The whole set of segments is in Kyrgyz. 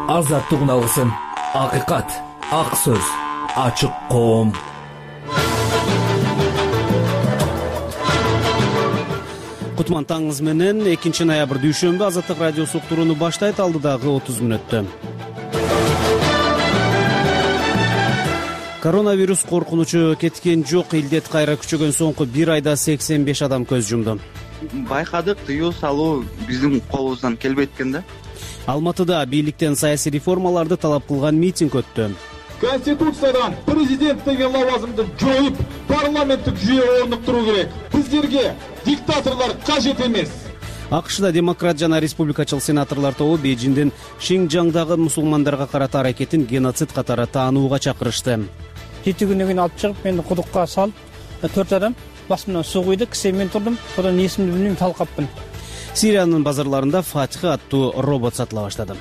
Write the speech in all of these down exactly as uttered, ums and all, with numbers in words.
азаттык алсын. Акыйкат, ак сөз, ачык коом. Кутман таңыңыз менен экинчи ноябрь дүйшөмбү Азаттык радиосу уктурууну баштайт. Алдыдагы отуз мүнөттө коронавирус коркунучу кеткен жок. Илдет кайра күчөгөн соңку бир айда сексен беш адам көз жумду. Байкадык, тыюу салуу биздин колубуздан келбейт экен да. Алматыда бийликтен саясий реформаларды талап кылган митинг өттү. Конституциядан президент деген лавазымды жоюп, парламенттик жүйө орнуктуруу керек. Биздерге диктаторлор кажет эмес. АКШда демократ жана республикачыл сенаторлор тобу Бейжиңдин Шинжаңдагы мусулмандарга карата аракетин геноцид катары таанууга чакырышты. Жети күнүнөн кийин алып чыгып, мени кудукка салып, төрт адам басымдан суу куйду, кисемен турдум. Одан эсимди билбейм, талкаппын. Сириянын базарларында Фатиха аттуу робот сатыла баштады.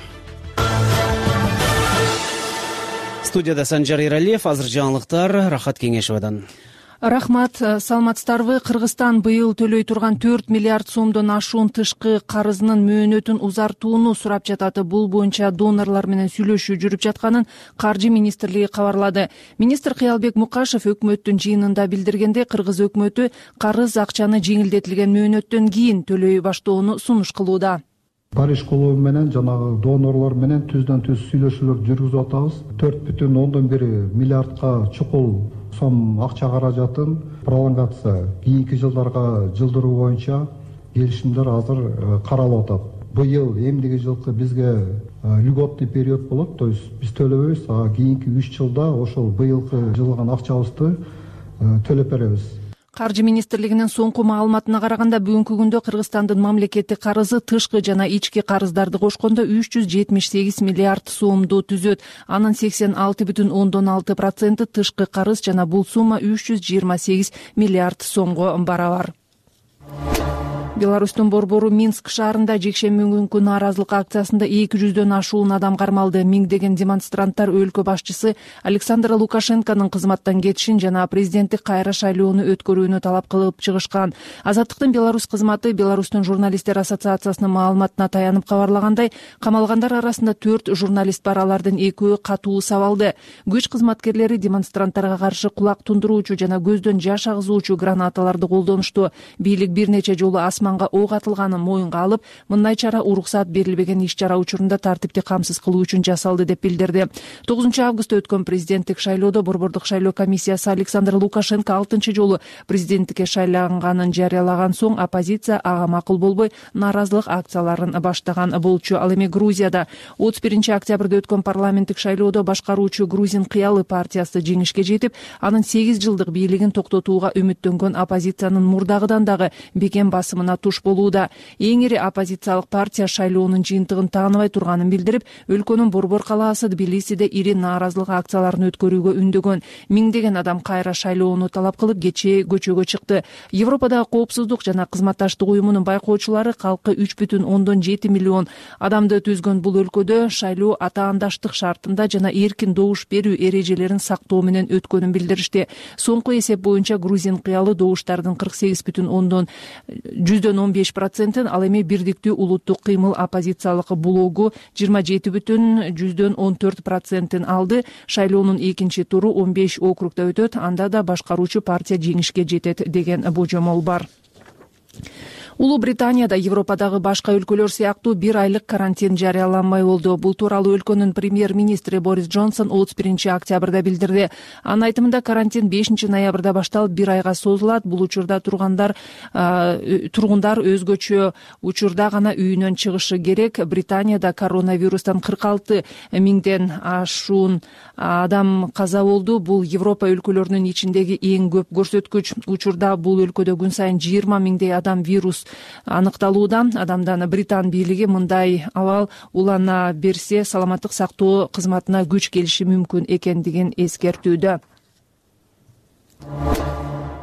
Студияда Санжар Иралиев, азыр жаңылыктар Рахат Кеңешевадан. Рахмат, саламатсыздарбы? Кыргызстан быйыл төлөй турган төрт миллиард сомдон ашуун тышкы карызынын мөөнөтүн узартууну сурап жатат. Бул боюнча донорлор менен сүйлөшүү жүрүп жатканын Каржы министрлиги кабарлады. Министр Кыялбек Мукашев өкмөттүн жыйынында билдиргенде, Кыргыз өкмөтү карыз акчаны жеңилдетилген мөөнөттөн кийин төлөй баштоону сунуш кылууда. Париж клубу менен жанагы донорлор менен түздөн түз сүйлөшүүлөр жүргүзүп атабыз. төрт бүтүн ондон бир миллиардка чукул сом акча каражатын пролонгация кийинки жылдарга жылдыруу боюнча келишимдер азыр каралып атат. Быйыл эмдиги жылкы бизге льготный период болот, то есть биз төлөбөйбүз, а кийинки үч жылда ошол быйылкы жылган акчабызды төлөп беребиз. Каржы министрлигинин соңку маалыматына караганда, бүгүнкү күндө Кыргызстандын мамлекеттик карызы тышкы жана ички карыздарды кошкондо үч жүз жетимиш сегиз миллиард сомду түзөт. Анын сексен алты бүтүн ондон алты проценти тышкы карыз жана бул сумма үч жүз жыйырма сегиз миллиард сомго барабар. Беларустун борбору Минск шаарында жекшемби күнкү нааразылык акциясында эки жүздөн ашуун адам кармалды. Миңдеген демонстранттар өлкө башчысы Александр Лукашенконун кызматтан кетишин жана президенттик кайра шайлоону өткөрүүнү талап кылып чыгышкан. Азаттыктын Беларусь кызматы Беларустун журналисттер ассоциациясынын маалыматына таянып кабарлагандай, камалгандар арасында төрт журналист бар, алардын экөө катуу сабалды. Күч кызматкерлери демонстранттарга каршы кулак тундуруучу жана көздөн жаш агызуучу гранаталарды колдонушту. Бийлик бир нече жолу асманга ок атылганын моюнга алып, мындай чара уруксат берилбеген иш-чара учурунда тартипти камсыз кылуу үчүн жасалды деп билдирди. тогузунчу августта өткөн президенттик шайлоодо борбордук шайлоо комиссиясы Александр Лукашенко алтынчы жолу президенттикке шайланганын жарыялаган соң оппозиция ага макул болбой нааразылык акцияларын баштаган болчу. Ал эми Грузияда отуз биринчи октябрда өткөн парламенттик шайлоодо башкаруучу Грузин Кыялы партиясы жеңишке жетип, анын сегиз жылдык бийлигин токтотууга үмүттөнгөн оппозициянын мурдагыдан дагы бекем басымына туш болууда. Эң ири оппозициялык партия шайлоонун жыйынтыгын тааныбай турганын билдирип, өлкөнүн борбор калаасы Тбилисиде ири нааразылык акцияларын өткөрүүгө үндөгөн. Миңдеген адам кайра шайлоону талап кылып кечээ көчөгө чыкты. Европадагы коопсуздук жана кызматташтык уюмунун байкоочулары калкы үч бүтүн ондон жети миллион адамды түзгөн бул өлкөдө шайлоо атаандаштык шартында жана эркин добуш берүү эрежелерин сактоо менен өткөнүн билдиришти. Соңку эсеп боюнча Грузин Кыялы добуштардын кырк сегиз бүтүн ондон жүздөн он беш процентин, ал эми бирдиктүү улуттук кыймыл оппозициялык блогу жыйырма жети бүтүн жүздөн он төрт процентин алды. Шайлоонун экинчи туру он беш округда өтөт, анда да башкаруучу партия жеңишке жетет деген божомол бар. Улуу Британияда Европадагы башка өлкөлөр сыяктуу бир айлык карантин жарыяланмай болду. Бул тууралуу өлкөнүн премьер-министри Борис Джонсон отуз биринчи октябрда билдирди. Анын айтымында карантин бешинчи ноябрда башталып бир айга созулат. Бул учурда тургандар тургундар өзгөчө учурда гана үйүнөн чыгышы керек. Британияда коронавирустан кырк алты миңден ашуун адам каза болду. Бул Европа өлкөлөрүнүн ичиндеги эң көп көрсөткүч. Учурда бул өлкөдө күн сайын жыйырма миңдей адам вирус аныкталууда. Адамдан Британ бийлиги мындай абал улана берсе саламаттык сактоо кызматына күч келиши мүмкүн экендигин эскертүүдө.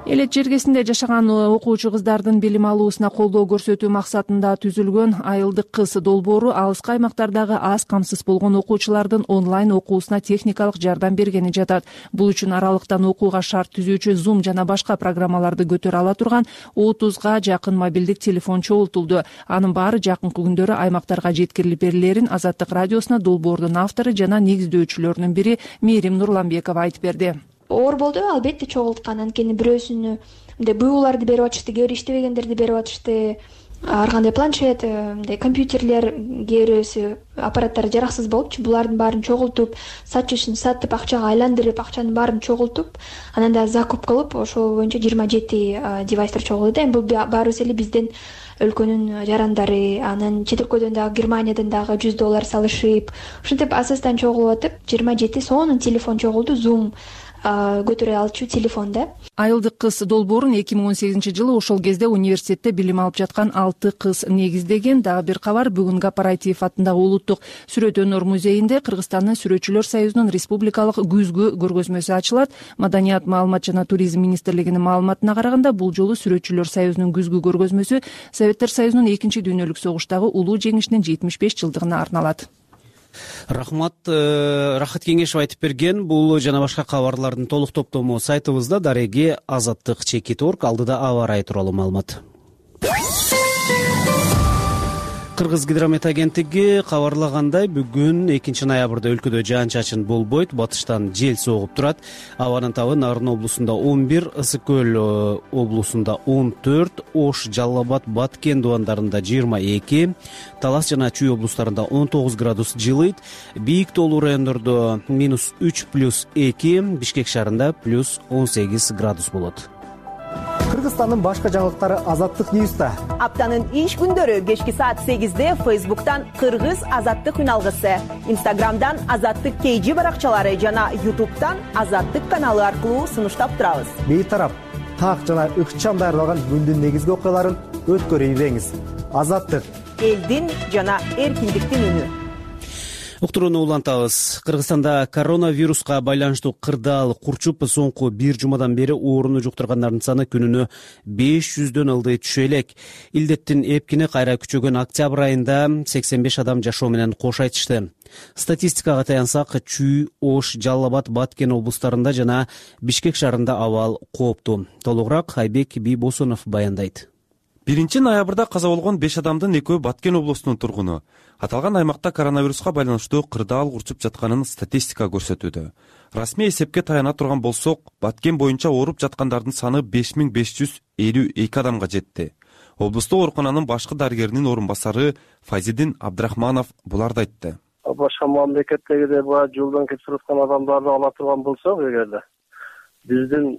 Элет жергесинде жашаган окуучу кыздардын билим алуусуна колдоо көрсөтүү максатында түзүлгөн Айылдык кыз долбоору алыскы аймактардагы аз камсыз болгон окуучулардын онлайн окуусуна техникалык жардам бергени жатат. Бул үчүн аралыктан окууга шарт түзүүчү Zoom жана башка программаларды көтөрө ала турган отузга жакын мобилдик телефон чогултулду. Анын баары жакынкы күндөрү аймактарга жеткирилип берилерин Азаттык радиосуна долбоордун автору жана негиздөөчүлөрүнүн бири Мээрим Нурланбекова айтып берди. Оор болду, албетте чогулткан. Анткени бирөөсүнү мындай буюуларды берип атышты, кээ бир иштебегендерди берип атышты. Ар кандай планшет, мындай компьютерлер, кээ бирөөсү аппараттары жараксыз болупчу. Булардын баарын чогултуп, сатчысын сатып, акчага айландырып, акчанын баарын чогултуп, анан да закуп кылып, ошол боюнча жыйырма жети девайстер чогулду. Эми бул баарыбыз эле биздин өлкөнүн жарандары, анан чет өлкөдөн дагы Германиядан дагы жүз доллар салышып, ушинтип асастан чогулуп атып, жыйырма жети сонун телефон чогулду, Zoom көтөрө алчу телефонда. Айылдык кыз долбоорун эки миң он сегизинчи жылы ошол кезде университетте билим алып жаткан алты кыз негиздеген. Дагы бир кабар, бүгүн Кооператив атындагы улуттук сүрөт өнөр музейинде Кыргызстандын Сүрөтчүлөр союзунун республикалык күзгү көргөзмөсү ачылат. Маданият, маалымат жана туризм министрлигинин маалыматына караганда, бул жолу Сүрөтчүлөр союзунун күзгү көргөзмөсү Советтер союзунун экинчи дүйнөлүк согуштагы улуу жеңишинин жетимиш беш жылдыгына арналат. Рахмат, Рахат Кеңешев айтып берген. Бул жана башка кабарлардын толук топтому сайтыбызда дареги азаттык чекит точка орг. Алдыда аба ырайы тууралуу маалымат. Кыргыз гидромет агенттиги кабарлагандай, бүгүн экинчи ноябрда өлкөдө жаан-чачын болбойт, батыштан жел согуп турат. Абанын табы Нарын облусунда он бир, Ысык көл облусунда он төрт, Ош, Жалал Абад, Баткен дубандарында жыйырма эки, Талас жана Чүй облустарында он тогуз градус жылыйт. Бийик тоолуу райондордо минус үч плюс эки, Бишкек шаарында плюс он сегиз градус болот. Кыргызстандын башка жаңылыктары Азаттык Ньюста. Аптанын иш күндөрү кечки саат сегизде Фейсбуктан Кыргыз Азаттык үналгысы, Инстаграмдан Азаттык Кейжи баракчалары жана Ютубтан Азаттык каналы аркылуу сунуштап турабыз. Бейтарап, так жана ыкчам даярдалган күндүн негизги окуяларын өткөрүп ийбеңиз. Азаттык элдин жана эркиндиктин үнү. Уктурууну улантабыз. Кыргызстанда коронавируска байланыштуу кырдаал курчуп, соңку бир жумадан бери ооруну жуктургандардын саны күнүнө беш жүздөн ылдый түшө элек. Илдеттин эпкини кайра күчөгөн октябрь айында сексен беш адам жашоо менен кош айтышты. Статистикага таянсак, Чүй, Ош, Жалал Абад, Баткен облустарында жана Бишкек шаарында абал кооптуу. Толугураак Айбек Бийбосунов баяндайт. биринчи ноябрда каза болгон беш адамдын экөө Баткен облусунун тургуну. Аталган аймакта коронавируска байланыштуу кырдаал курчуп жатканын статистика көрсөтүүдө. Расмий эсепке таяна турган болсок, Баткен боюнча ооруп жаткандардын саны беш миң беш жүз элүү эки адамга жетти. Облустук оорукананын башкы дарыгеринин орун басары Файзидин Абдрахманов буларды айтты. Башка мамлекеттегидей баа жолдон кетип жаткан адамдарды ала турган болсок, эгерде биздин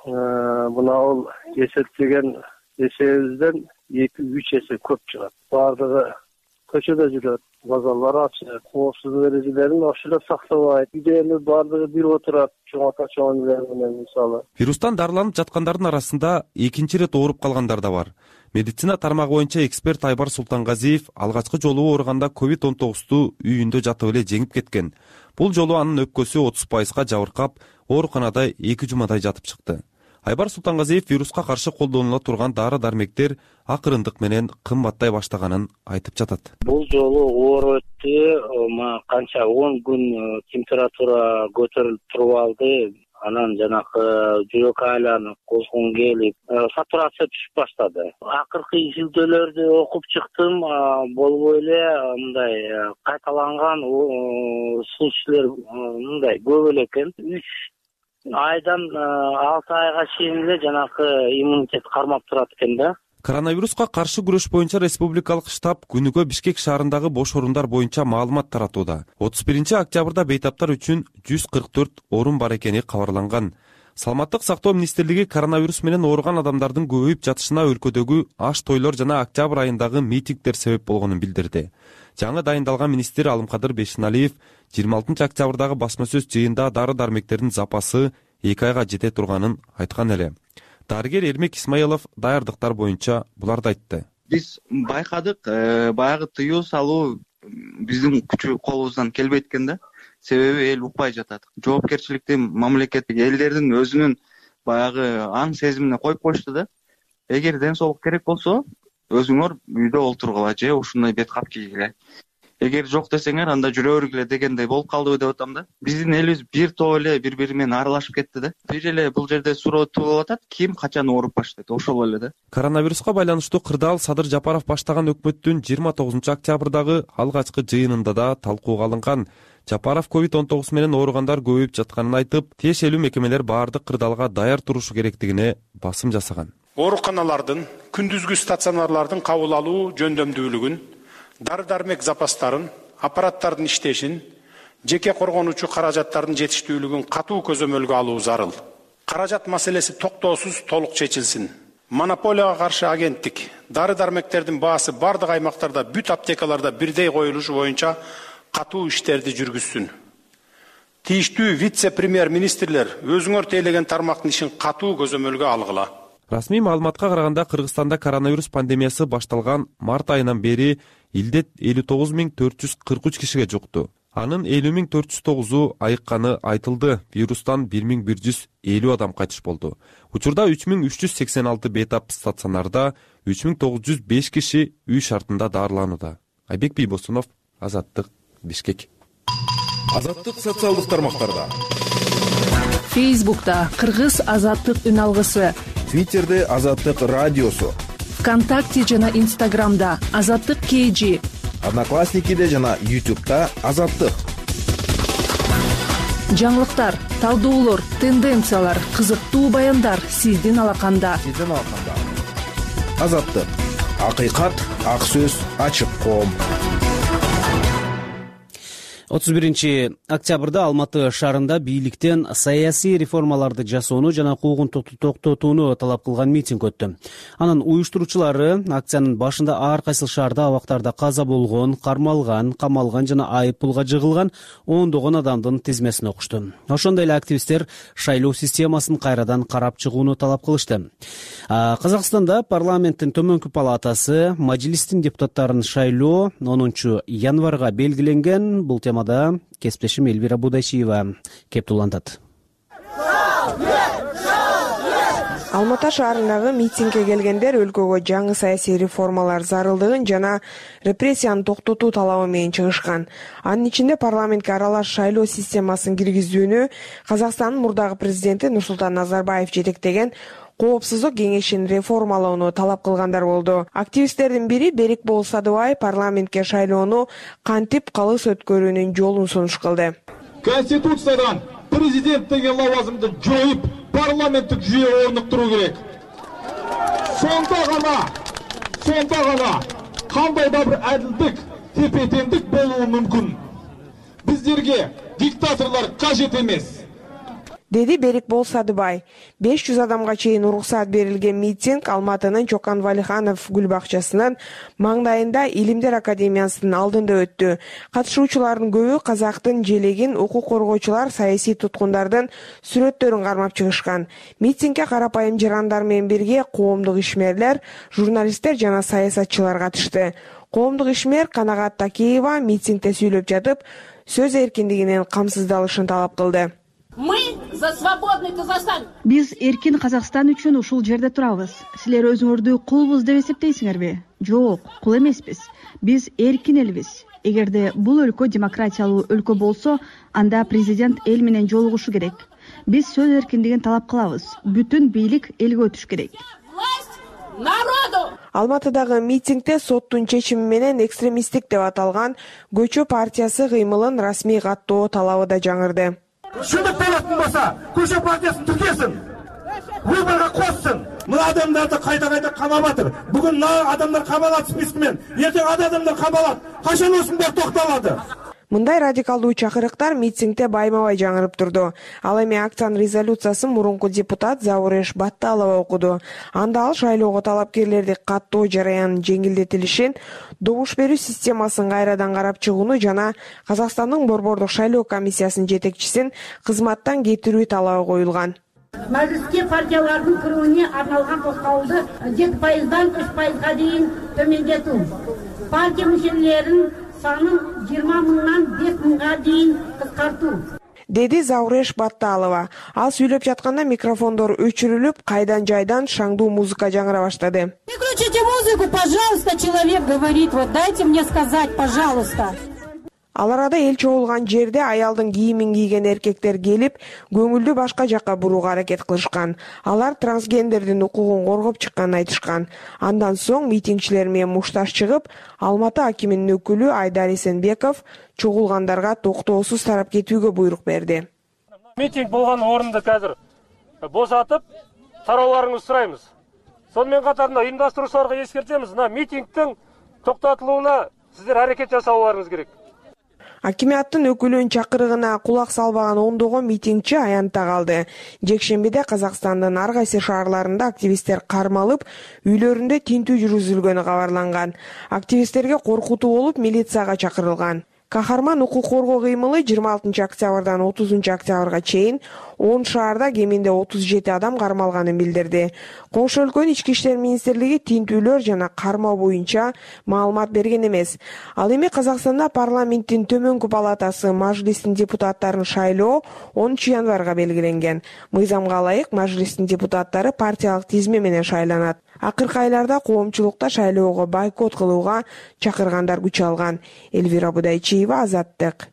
мына эсептеген эсебибизден эки үч эсе көп чыгат. Бардыгы көчөдө жүрөт, базарлар ачык, коопсуздук эрежелерин ошол эле сактабайт. Үйдө бардыгы бир отурат, чоңата чоң менен мисалы. Вирустан дарыланып жаткандардын арасында экинчи рет ооруп калгандар да бар. Медицина тармагы боюнча эксперт Айбар Султангазиев алгачкы жолу ооруганда ковид он тогузду үйүндө жатып эле жеңип кеткен. Бул жолу анын өпкөсү отуз пайызга жабыркап, ооруканада эки жумадай жатып чыкты. Айбар Султангазиев вируска каршы колдонула турган дары-дармектер акырындык менен кымбаттай баштаганын айтып жатат. Бул жолу оор өттү, канча он күн температура көтөрүлүп туруп алды. Анан жанакы жүрөк айланып, козгон келип, сатурация түшүп баштады. Акыркы изилдөөлөрдү окуп чыктым, болбой эле мындай кайталанган случайлар мындай көп эле экен. үч айдан алты айга чейин эле жанакы иммунитет кармап турат экен да. Коронавируска каршы күрөш боюнча республикалык штаб күнүгө Бишкек шаарындагы бош орундар боюнча маалымат таратууда. отуз биринчи октябрда бейтаптар үчүн жүз кырк төрт орун бар экени кабарланган. Саламаттык сактоо министрлиги коронавирус менен ооруган адамдардын көбөйүп жатышына өлкөдөгү аш тойлор жана октябрь айындагы митингдер себеп болгонун билдирди. Жаңы дайындалган министр Алымкадыр Бешиналиев жыйырма алтынчы октябрдагы басма сөз жыйында дары-дармектердин запасы эки айга жете турганын айткан эле. Дарыгер Эрмек Исмаилов даярдыктар боюнча буларды айтты. Биз байкадык, баягы тыюу салуу биздин күчү колубуздан келбейт экен да. Себеби эл укпай жатат. Жоопкерчиликти мамлекеттик элдердин өзүнүн баягы аң сезимине коюп коюшту да. Эгер ден соолук керек болсо, өзүңөр үйдө олтургула же ушундай бет кап кийгиле. Эгер жок десеңер, анда жүрө бергиле дегендей болуп калдыбы деп атам да. Биздин элибиз бир топ эле бири-бири менен аралашып кетти да. Бир эле бул жерде суроо туулуп атат, ким качан ооруп баштайт, ошол эле да. Коронавируска байланыштуу кырдаал Садыр Жапаров баштаган өкмөттүн жыйырма тогузунчу октябрдагы алгачкы жыйынында да талкууга алынган. Жапаров ковид он тогуз менен ооругандар көбөйүп жатканын айтып, тиешелүү мекемелер баардык кырдаалга даяр турушу керектигине басым жасаган. Ооруканалардын, күндүзгү стационарлардын кабыл алуу жөндөмдүүлүгүн, дары-дармек запастарын, аппараттардын иштешин, жеке коргонуучу каражаттардын жетиштүүлүгүн катуу көзөмөлгө алуу зарыл. Каражат маселеси токтоосуз толук чечилсин. Монополияга каршы агенттик дары-дармектердин баасы бардык аймактарда бүт аптекаларда бирдей коюлушу боюнча катуу иштерди жүргүзсүн. Тийиштүү вице-премьер-министрлер өзүңөр тейлеген тармактын ишин катуу көзөмөлгө алгыла. Расмий маалыматка караганда Кыргызстанда коронавирус пандемиясы башталган март айынан бери илдет элүү тогуз миң төрт жүз кырк үч кишиге жукту. Анын элүү миң төрт жүз тогузу айыкканы айтылды. Вирустан бир миң бир жүз элүү адам кайтыш болду. Учурда үч миң үч жүз сексен алты бейтап стационарда, үч миң тогуз жүз беш киши үй шартында дарыланууда. Айбек Бийбосунов, Азаттык, Бишкек. Азаттык социалдык тармактарда. Фейсбукта Кыргыз Азаттык үн алгысы, Твиттерде Азаттык радиосу, ВКонтакте жана Инстаграмда Азаттык кей джи, Одноклассникиде жана Ютубта Азаттык. Жаңылыктар, талдоолор, тенденциялар, кызыктуу баяндар сиздин алаканда. Сиздин алаканда. Азаттык. Акыйкат, ак сөз, ачык коом. отуз биринчи октябрда Алматы шаарында бийликтен саясий реформаларды жасоону жана куугунтукту токтотууну талап кылган митинг өттү. Анын уюштуруучулары акциянын башында ар кайсы шаарда абактарда каза болгон, кармалган, камалган жана айып пулга жыгылган ондогон адамдын тизмесин окушту. Ошондой эле активисттер шайлоо системасын кайрадан карап чыгууну талап кылышты. Казакстанда парламенттин төмөнкү палатасы мажлистин депутаттарын шайлоо онунчу январга белгиленген. Бул темада кесиптешим Элвира Будайчиева кеп тулантат. Алматы шаарындагы митингге келгендер өлкөгө жаңы саясий реформалар зарылдыгын жана репрессияны токтотуу талабы менен чыгышкан. Анын ичинде парламентке аралаш шайлоо системасын киргизүүнү Казакстандын мурдагы президенти Нурсултан Назарбаев жетектеген Коопсуздук кеңешин реформалоону талап кылгандар болду. Активисттердин бири Берикбол Садыбай парламентке шайлоону кантип калыс өткөрүүнүн жолун сунуш кылды. Конституциядан президент деген лауазымды жоюп, парламенттик жүйө орнуктуруу керек. Сонда гана, сонда гана кандай да бир адилдик, тепе-теңдик болуу мүмкүн. Биздерге диктаторлор кажет эмес. Деди Берикбол Садыбай. беш жүз адамга чейин уруксат берилген митинг Алматынын Чокан Валиханов гүл бакчасынын маңдайында Илимдер академиясынын алдында өттү. Катышуучулардын көбү казактын желегин, укук коргоочулар, саясий туткундардын сүрөттөрүн кармап чыгышкан. Митингге карапайым жарандар менен бирге коомдук ишмерлер, журналисттер жана саясатчылар катышты. Коомдук ишмер Канагат Такеева митингде сүйлөп жатып, сөз эркиндигинин камсыздалышын талап кылды. Мы за свободный Казахстан. Биз эркин Казакстан үчүн ушул жерде турабыз. Силер өзүңөрдү кулбуз деп эсептейсиңерби? Жок, кул эмеспиз. Биз эркин элбиз. Эгерде бул өлкө демократиялуу өлкө болсо, анда президент эл менен жолугушу керек. Биз сөз эркиндигин талап кылабыз. Бүтүн бийлик элге өтүш керек. Народу! Алматыдагы митингде соттун чечими менен экстремисттик деп аталган Көчө партиясы кыймылын расмий каттоо талабы да жаңырды. Шындык болатын болса, Көчө партиясын тіркесін, выборға қоссын. Мына адамдарды қайта-қайта қамап атыр. Бүгін мына адамдар қамалады спискімен, ертең ада адамдар қамалады. Қашан осындай тоқталады? Мындай радикалдуу чакырыктар митингде байма-бай жаңырып турду. Ал эми акциянын резолюциясын мурунку депутат Зауреш Батталова окуду. Анда ал шайлоого талапкерлерди каттоо жараянын жеңилдетилишин, добуш берүү системасын кайрадан карап чыгууну жана Казакстандын борбордук шайлоо комиссиясынын жетекчисин кызматтан кетирүү талабы коюлган. Majlisке партиялардын кирүүнү арналган тоскоолду жети пайыздан үч пайызга дейин төмөндетүү. Партия мүчөлөрүнүн санын жыйырма мыңдан беш мыңга дейин кыскартуу. деди Зауреш Батталова. Ал сүйлөп жатканда микрофондор өчүрүлүп, кайдан жайдан шаңдуу музыка жаңыра баштады. Выключите музыку, пожалуйста, человек говорит, вот дайте мне сказать, пожалуйста. Ал арада эл чогулган жерде аялдын кийимин кийген эркектер келип, көңүлдү башка жакка бурууга аракет кылышкан. Алар трансгендердин укугун коргоп чыкканын айтышкан. Андан соң митингчилер менен мушташ чыгып, Алматы акиминин өкүлү Айдар Эсенбеков чогулгандарга токтоосуз тарап кетүүгө буйрук берди. Митинг болгон орунду азыр босатып, тарауларыңызды сурайбыз. Сонымен катарында уюмдаштыруучуларга эскертебиз, мына митингдин токтотулууна сиздер аракет жасауларыңыз керек. Акимиаттын өкүлүнүн чакырыгына кулак салбаган ондогон митингчи аянтта калды. Жекшембиде Казакстандын ар кайсы шаарларында активисттер кармалып, үйлөрүндө тинтүү жүргүзүлгөнү кабарланган. Активисттерге коркутуу болуп, милицияга чакырылган. Кахарман укук коргоо кыймылы жыйырма алтынчы октябрдан отузунчу октябрга чейин он шаарда кеминде отуз жети адам кармалганын билдирди. Коңшу өлкөнүн ички иштер министрлиги тинтүүлөр жана кармоо боюнча маалымат берген эмес. Ал эми Казакстанда парламенттин төмөнкү палатасы Мажлистин депутаттарын шайлоо онунчу январга белгиленген. Мыйзамга ылайык Мажлистин депутаттары партиялык тизме менен шайланат. Акыркы айларда коомчулукта шайлоого бойкот кылууга чакыргандар күч алган. Элвира Будайчиева, Азаттык.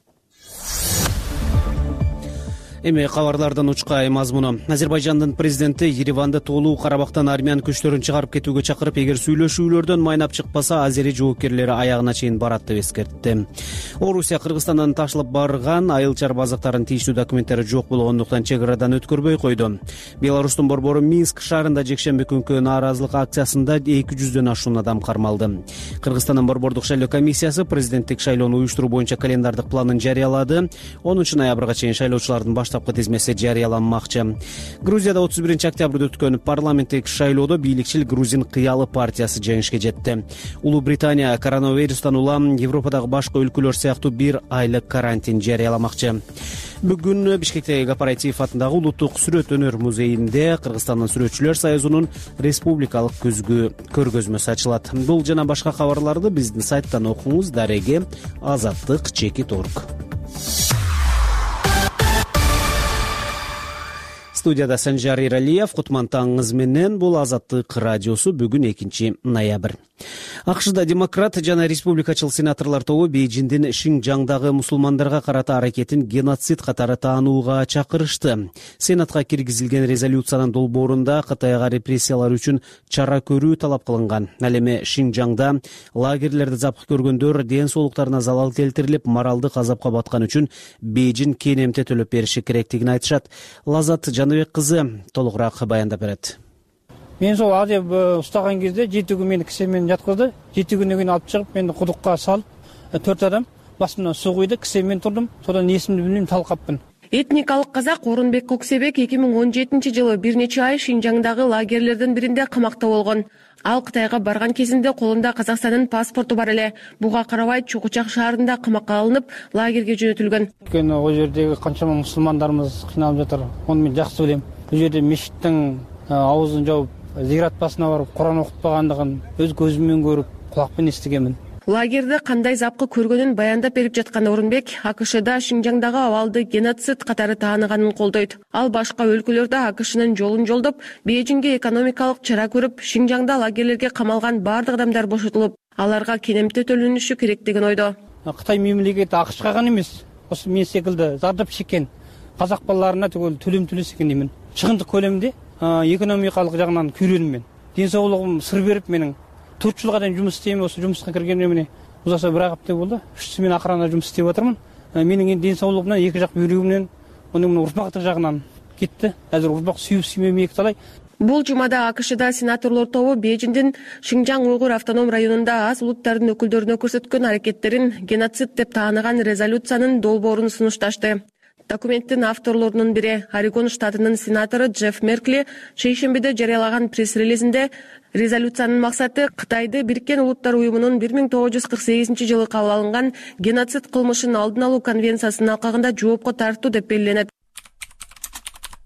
Эми кабарлардан учкай мазмуну. Азербайжандын президенти Ереванды толуу Карабактан армян күчтөрүн чыгарып кетүүгө чакырып, эгер сүйлөшүүлөрдөн майнап чыкпаса, азери жоопкерлери аягына чейин барат деп эскертти. Орусия Кыргызстандан ташылып барган айыл-чарба азыктарынын тийиштүү документтери жок болгондуктан чек арадан өткөрбөй койду. Беларустун борбору Минск шаарында жекшемби күнкү нааразылык акциясында эки жүздөн ашуун адам кармалды. Кыргызстандын борбордук шайлоо комиссиясы президенттик шайлоону уюштуруу боюнча календардык планын жарыялады. онунчу ноябрга чейин шайлоочулардын баштапкы тизмеси жарыяланмакчы. Грузияда отуз биринчи октябрда өткөн парламенттик шайлоодо бийликчил грузин кыялы партиясы жеңишке жетти. Улуу Британия коронавирустан улам Европадагы башка өлкөлөр сыяктуу бир айлык карантин жарыяламакчы. Бүгүн Бишкектеги Кооператив атындагы улуттук сүрөт өнөр музейинде Кыргызстандын сүрөтчүлөр союзунун республикалык күзгү көргөзмөсү ачылат. Бул жана башка кабарларды биздин сайттан окуңуз. Дареги Азаттык чекит орг. Студияда Санжар Иралиев, Кутман таңыңыз менен. Бул Азаттык радиосу. Бүгүн экинчи ноябрь. АКШда демократ жана республикачыл сенаторлор тобу Бейжиңдин Шинжаңдагы мусулмандарга карата аракетин геноцид катары таанууга чакырышты. Сенатка киргизилген резолюциянын долбоорунда Кытайга репрессиялар үчүн чара көрүү талап кылынган. Ал эми Шинжаңда лагерлерди запкы көргөндөр ден соолуктарына залал келтирилип, моралдык азапка баткан үчүн Бейжиң кенемте төлөп бериши керектигин айтышат. Лазат Жаныбек кызы толугураак баяндап берет. Мен сол адеп устаган кезде жети күн мени кисемен жаткызды. жети күндөн кийин алып чыгып, мени кудукка салып, төрт адам басымдан суу куйду, кисемен турдум. Содан эсимди билбейм, талкаппын. Этникалык казак Орунбек Коксебек эки миң он жетинчи жылы бир нече ай Шинжаңдагы лагерлердин биринде камакта болгон. Ал Кытайга барган кезинде колунда Казакстандын паспорту бар эле. Буга карабай Чукучак шаарында камакка алынып, лагерге жөнөтүлгөн. Өйткөнү ал жердеги канчама мусулмандарыбыз кыйналып жатыр. Аны мен жакшы билем. Бул жерде мешиттин аузун жауып, зират басына барып, Куран окутпагандыгын өз көзүмөн көрүп, кулакпен эстегенмин. Лагерде кандай запкы көргөнүн баяндап берип жаткан Орунбек АКШда Шинжаңдагы абалды геноцид катары тааныганын колдойт. Ал башка өлкөлөрдө АКШнын жолун жолдоп, Бейжиңге экономикалык чара көрүп, Шинжаңда лагерлерге камалган бардык адамдар бошотулуп, аларга кенемте төлөнүшү керек деген ойдо. Кытай мемлекети АКШга гана эмес, осы мен секилди зардап шеккен казак балдарына түгөл төлөм төлөсө экен деймин. Чыгындык көлөмдө экономикалык жагынан күйрөнүм мен. Ден соолугум сыр берип, менин төрт жылга чейин жумус істейм, осы жумуска киргенимде міне узаса бир апта болду. үч мен акырана жумус істеп атырмын. Менин ден соолугумдан эки жак бүйрөгүмдөн, онун урпактык жагынан кетти. Азыр урпак сүйүп сүймөмөй талай. Бул жумада АКШда сенаторлор тобу Бейжиңдин Шинжаң уйгур автоном районунда аз улуттардын өкүлдөрүнө көрсөткөн аракеттерин геноцид деп тааныган резолюциянын долбоорун сунушташты. Документтин авторлорунун бири Орегон штатынын сенатору Джефф Меркли шейшембиде жарыялаган пресс-релизинде резолюциянын максаты Кытайды Бириккен Улуттар уюмунун бир миң тогуз жүз кырк сегизинчи жылы кабыл алынган геноцид кылмышын алдын алуу конвенциясынын алкагында жоопко тартуу деп белгиленет.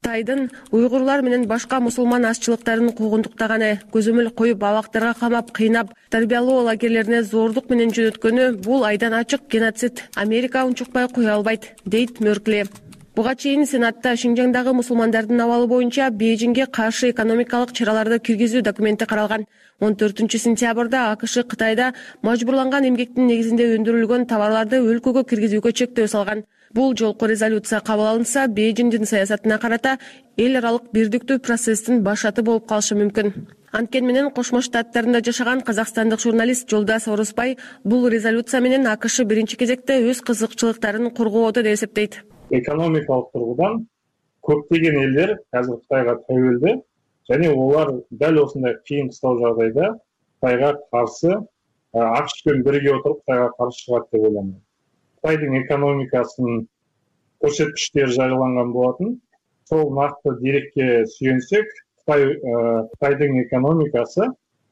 Кытайдын уйгурлар менен башка мусулман азчылыктарын куугунтуктаганы, көзөмөл коюп абактарга камап, кыйнап, тарбиялоо лагерлерине зордук менен жөнөткөнү бул айдан ачык геноцид. Америка унчукпай кое албайт, дейт Меркли. Буга чейин Сенатта Шинжаңдагы мусулмандардын абалы боюнча Бейжиңге каршы экономикалык чараларды киргизүү документи каралган. он төртүнчү сентябрда АКШ Кытайда мажбурланган эмгектин негизинде өндүрүлгөн товарларды өлкөгө киргизүүгө чектөө салган. Бул жолку резолюция кабыл алынса, Бейжиңдин саясатына карата эл аралык бирдиктүү процесстин башаты болуп калышы мүмкүн. Анткени менен Кошмо Штаттарында жашаган казакстандык журналист Жолдас Орусбай бул резолюция менен АКШ биринчи кезекте өз кызыкчылыктарын коргоодо деп эсептейт. Экономикалык тургудан көптөгөн элдер азыр Кытайга тәуелді, және олар дәл осындай кыйын кыстау жагдайда Кытайга каршы АКШ менен бирге отуруп Кытайга каршы чыгат деп ойлойм. Кытайдын экономикасынын көрсөткүчтөрү жарыяланган болатын. Сол нақты дерекке сүйенсек, Кытай Кытайдын экономикасы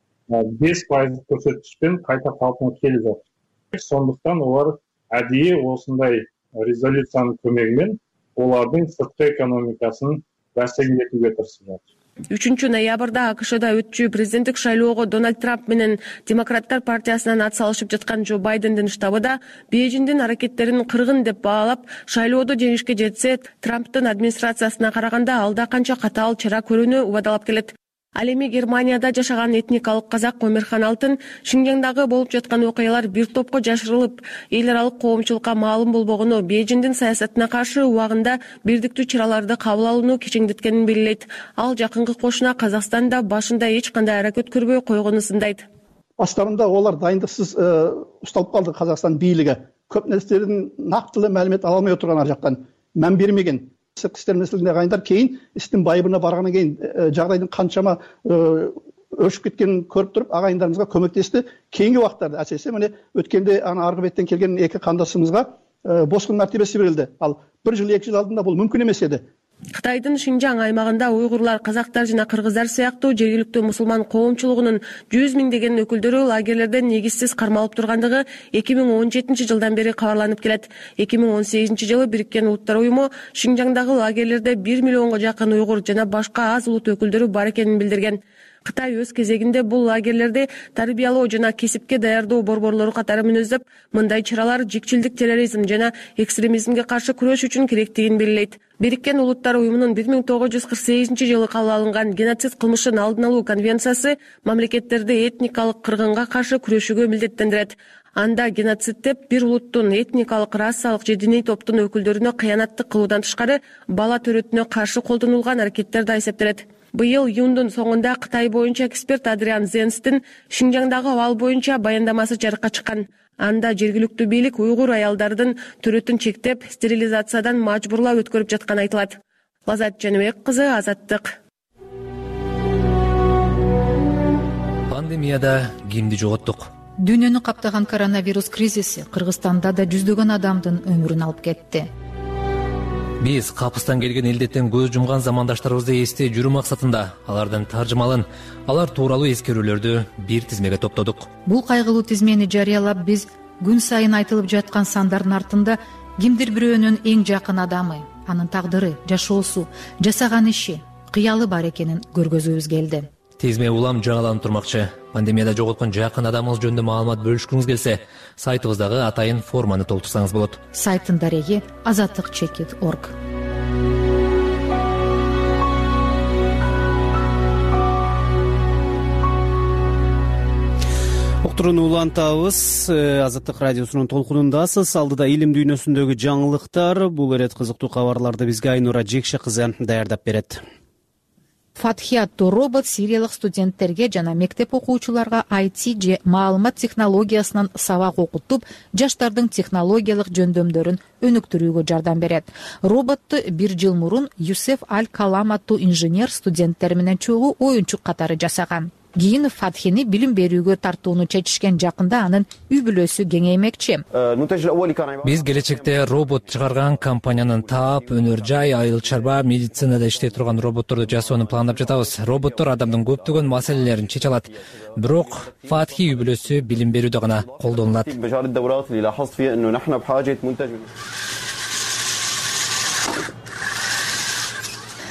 беш пайыз көрсөткүчпен кайта калпына келип жатат. Сондуктан олар адийи осындай резолюциянын көмөгүнөн олардын сырткы экономикасын бәсекелетүүгө тырышып жатат. үчүнчү ноябрда АКШда өтчү президенттик шайлоого Дональд Трамп менен Демократтар партиясынан ат салышып жаткан Джо Байдендин штабы да Бейжиңдин аракеттерин кыргын деп баалап, шайлоодо жеңишке жетсе, Трамптын администрациясына караганда алда канча катаал чара көрүүнү убадалап келет. Ал эми Германияда жашаган этникалык казак Омерхан Алтын Шинжаңдагы болуп жаткан окуялар бир топко жашырылып, эл аралык коомчулукка маалым болбогону, Бейжиңдин саясатына каршы убагында бирдиктүү чараларды кабыл алууну кичиңдеткенин белгилейт. Ал жакынкы кошуна Казакстанда башында эч кандай аракет көрбөй койгонун сындайт. Баштарында олар дайындыксыз ушталып калды. Казакстан бийлиги көп нерселердин нактылуу маалымат ала албай отурган ар жактан мән бермеген. Сыртқы істер мәселелеріне ағайындар кейін істің байыбына барғаннан кейін жағдайдың қаншама өшіп кеткенін көріп тұрып ағайындарымызға көмектесті. Кейінгі уақыттарда әсіресе міне өткенде ана арғы беттен келген екі қандасымызға босқын мәртебесі берілді. Ал бір жыл екі жыл алдында бұл мүмкін емес еді. Кытайдын Шинжаң аймагында уйгурлар, казактар жана кыргыздар сыяктуу жергиликтүү мусулман коомчулугунун жүз миңдеген өкүлдөрү лагерлерден негизсиз кармалып тургандыгы эки миң он жетинчи жылдан бери кабарланып келет. эки миң он сегизинчи жылы Бириккен Улуттар уюму Шинжаңдагы лагерлерде бир миллионго жакын уйгур жана башка аз улут өкүлдөрү бар экенин билдирген. Кытай өз кезегинде бул лагерлерде тарбиялоо жана кесипке даярдоо борборлору катары мүнөздөп, мындай чаралар жикчилдик, терроризм жана экстремизмге каршы күрөш үчүн керектигин белгилейт. Бириккен Улуттар уюмунун бир миң тогуз жүз кырк сегизинчи жылы кабыл алынган геноцид кылмышын алдын алуу конвенциясы мамлекеттерди этникалык кыргынга каршы күрөшүүгө милдеттендирет. Анда геноцид деп бир улуттун этникалык, расалык же диний топтун өкүлдөрүнө кыянаттык кылуудан тышкары бала төрөтүнө каршы колдонулган аракеттер да эсептелет. Быйыл июндун соңунда Кытай боюнча эксперт Адриан Зенстин Шинжаңдагы абал боюнча баяндамасы жарыкка чыккан. Анда жергиликтүү бийлик уйгур аялдардын төрөтүн чектеп, стерилизациядан мажбурлап өткөрүп жатканы айтылат. Лазат Жаныбек кызы, Азаттык. Пандемияда кимди жоготтук? Дүйнөнү каптаган коронавирус кризиси Кыргызстанда да жүздөгөн адамдын өмүрүн алып кетти. Биз капыстан келген илдеттен көз жумган замандаштарыбызды эстей жүрүү максатында алардын таржымалын, алар тууралуу эскерүүлөрдү бир тизмеге топтодук. Бул кайгылуу тизмени жарыялап, биз күн сайын айтылып жаткан сандардын артында кимдир бирөөнүн эң жакын адамы, анын тагдыры, жашоосу, жасаган иши, кыялы бар экенин көргөзүүбүз келди. Тизме улам жаңаланып турмакчы. Пандемияда жоготкон жакын адамыңыз жөнүндө маалымат бөлүшкүңүз келсе, сайтыбыздагы атайын форманы толтурсаңыз болот. Сайттын дареги азаттык чекит точка орг. Уктурууну улантабыз. Азаттык радиосунун толкунундасыз. Алдыда илим дүйнөсүндөгү жаңылыктар. Бул эрет кызыктуу кабарларды бизге Айнура Жекше кызы даярдап берет. Фатхи аттуу робот сириялык студенттерге жана мектеп окуучуларга ай ти же маалымат технологиясынан сабак окутуп, жаштардын технологиялык жөндөмдөрүн өнүктүрүүгө жардам берет. Роботту бир жыл мурун Юсеф Аль-Калам аттуу инженер студенттер менен чогуу оюнчук катары жасаган. Кийин Фатхини билим берүүгө тартууну чечишкен. Жакында анын үй бүлөсү кеңеймекчи. Биз келечекте робот чыгарган компаниянын таап, өнөр жай, айыл чарба, медицинада иштей турган роботторду жасоону пландап жатабыз. Роботтор адамдын көптөгөн маселелерин чече алат. Бирок Фатхи үй бүлөсү билим берүүдө гана колдонулат.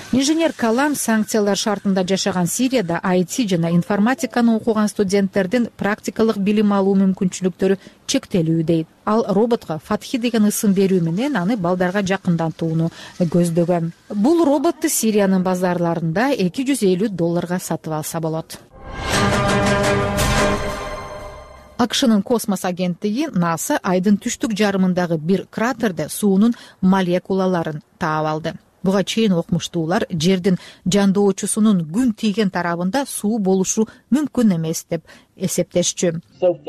Инженер Калам санкциялар шартында жашаган Сирияда ай ти жана информатиканы окуган студенттердин практикалык билим алуу мүмкүнчүлүктөрү чектелүү дейт. Ал роботко Фатхи деген ысым берүү менен аны балдарга жакындатууну көздөгөн. Бул роботту Сириянын базарларында эки жүз элүү долларга сатып алса болот. АКШнын космос агенттиги НАСА айдын түштүк жарымындагы бир кратерде суунун молекулаларын таап алды. Буга чейин окумуштуулар жердин жандоочусунун күн тийген тарабында суу болушу мүмкүн эмес деп эсептешчү.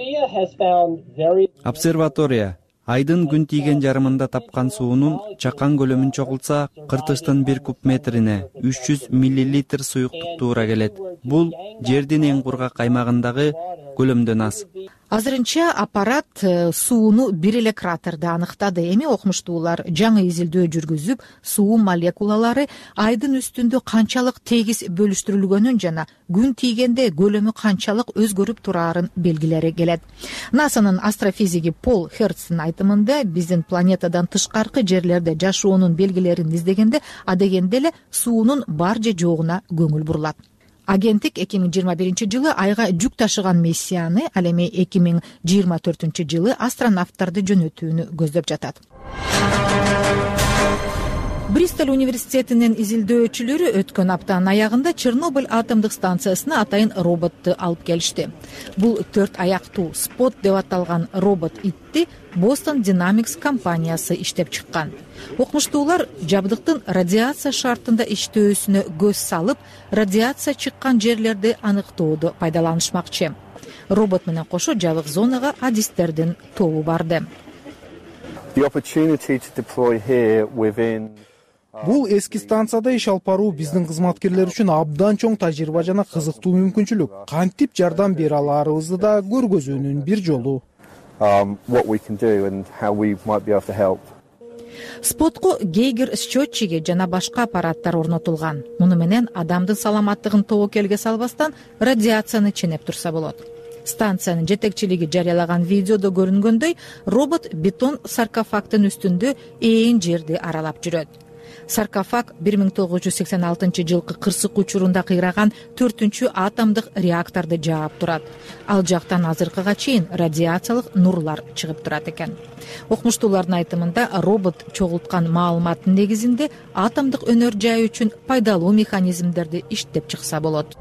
Обсерватория айдын күн тийген жарымында тапкан суунун чакан көлөмүн чогултса, кыртыштын бир куб метрине үч жүз миллилитр суюктук туура келет. Бул жердин эң кургак аймагындагы көлөмдөн аз. Азырынча аппарат сууну бир эле кратерде аныктады. Эми окумуштуулар жаңы изилдөө жүргүзүп, суу молекулалары айдын үстүндө канчалык тегиз бөлүштүрүлгөнүн жана күн тийгенде көлөмү канчалык өзгөрүп турарын белгилери келет. НАСАнын астрофизиги Пол Херцтин айтымында, биздин планетадан тышкаркы жерлерде жашоонун белгилерин издегенде адегенде эле суунун бар же жогуна көңүл бурулат. Агенттик эки миң жыйырма биринчи жылы айга жүк ташыган миссияны, ал эми эки миң жыйырма төртүнчү жылы астронавттарды жөнөтүүнү көздөп жатат. Бристоль университетинин изилдөөчүлөрү өткөн аптанын аягында Чернобыль атомдук станциясына атайын роботту алып келишти. Бул төрт аяктуу спот деп аталган робот итти Boston Dynamics компаниясы иштеп чыккан. Окумуштуулар жабдыктын радиация шартында иштөөсүнө көз салып, радиация чыккан жерлерди аныктоодо пайдаланышмакчы. Робот менен кошо жабык зонага адистердин тобу барды. Бул эски станцияда иш алып баруу биздин кызматкерлер үчүн абдан чоң тажрыйба жана кызыктуу мүмкүнчүлүк. Кантип жардам бере аларыбызды да көргөзүүнүн бир жолу. Спотко Гейгер счетчиги жана башка аппараттар орнотулган. Муну менен адамдын саламаттыгын тобокелге салбастан радиацияны ченеп турса болот. Станциянын жетекчилиги жарыялаган видеодо көрүнгөндөй, робот бетон саркофагтын үстүндө ээн жерди аралап жүрөт. Саркофаг бир миң тогуз жүз сексен алтынчы жылкы кырсык учурунда кыйраган төртүнчү атомдук реакторду жаап турат. Ал жактан азыркыга чейин радиациялык нурлар чыгып турат экен. Окумуштуулардын айтымында, робот чогулткан маалыматтын негизинде атомдук өнөр жай үчүн пайдалуу механизмдерди иштеп чыкса болот.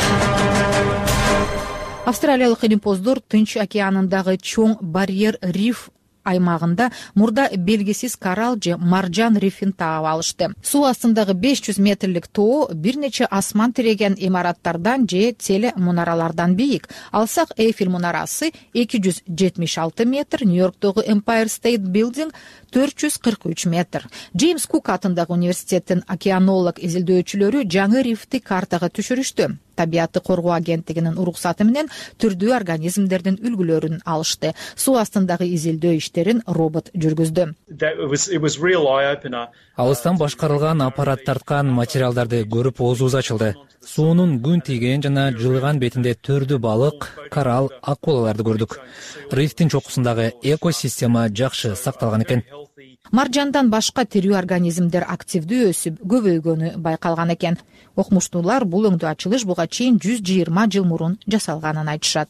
Австралиялык илимпоздор Тынч океанындагы чоң барьер риф аймагында мурда белгисиз коралл же маржан рифин таап алышты. Суу астындагы беш жүз метрлик тоо бир нече асман тиреген имараттардан же теле мунаралардан бийик. Алсак Эйфель мунарасы эки жүз жетимиш алты метр, Нью-Йорктогу Empire State Building төрт жүз кырк үч метр. Джеймс Кук атындагы университеттин океанолог изилдөөчүлөрү жаңы рифти картага түшүрүштү. Табиатты коргоо агенттигинин уруксаты менен түрдүү организмдердин үлгүлөрүн алышты. Суу астындагы изилдөө иштерин робот жүргүздү. Алыстан башкарылган аппарат тарткан материалдарды көрүп оозубуз ачылды. Суунун күн тийген жана жылыган бетинде төрдүү балык, коралл, акулаларды көрдүк. Рифтин чокусундагы экосистема жакшы сакталган экен. Маржандан башка тирүү организмдер активдүү өсүп, көбөйгөнү байкалган экен. Окумуштуулар бул өңдүү ачылыш буга чейин жүз жыйырма жыл мурун жасалганын айтышат.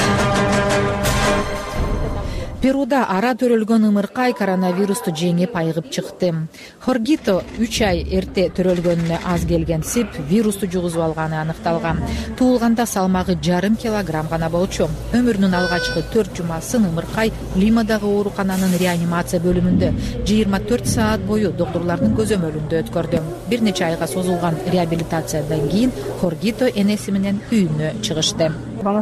Перуда ара төрөлгөн ымыркай коронавирусту жеңип айыгып чыкты. Хоргито үч ай эрте төрөлгөнүнө аз келгенсип, вирусту жугузуп алганы аныкталган. Туулганда салмагы жарым килограмм гана болчу. Өмүрүнүн алгачкы төрт жумасын ымыркай Лимадагы оорукананын реанимация бөлүмүндө жыйырма төрт саат бою доктурлардын көзөмөлүндө өткөрдү. Бир нече айга созулган реабилитациядан кийин Хоргито энеси менен үйүнө чыгышты.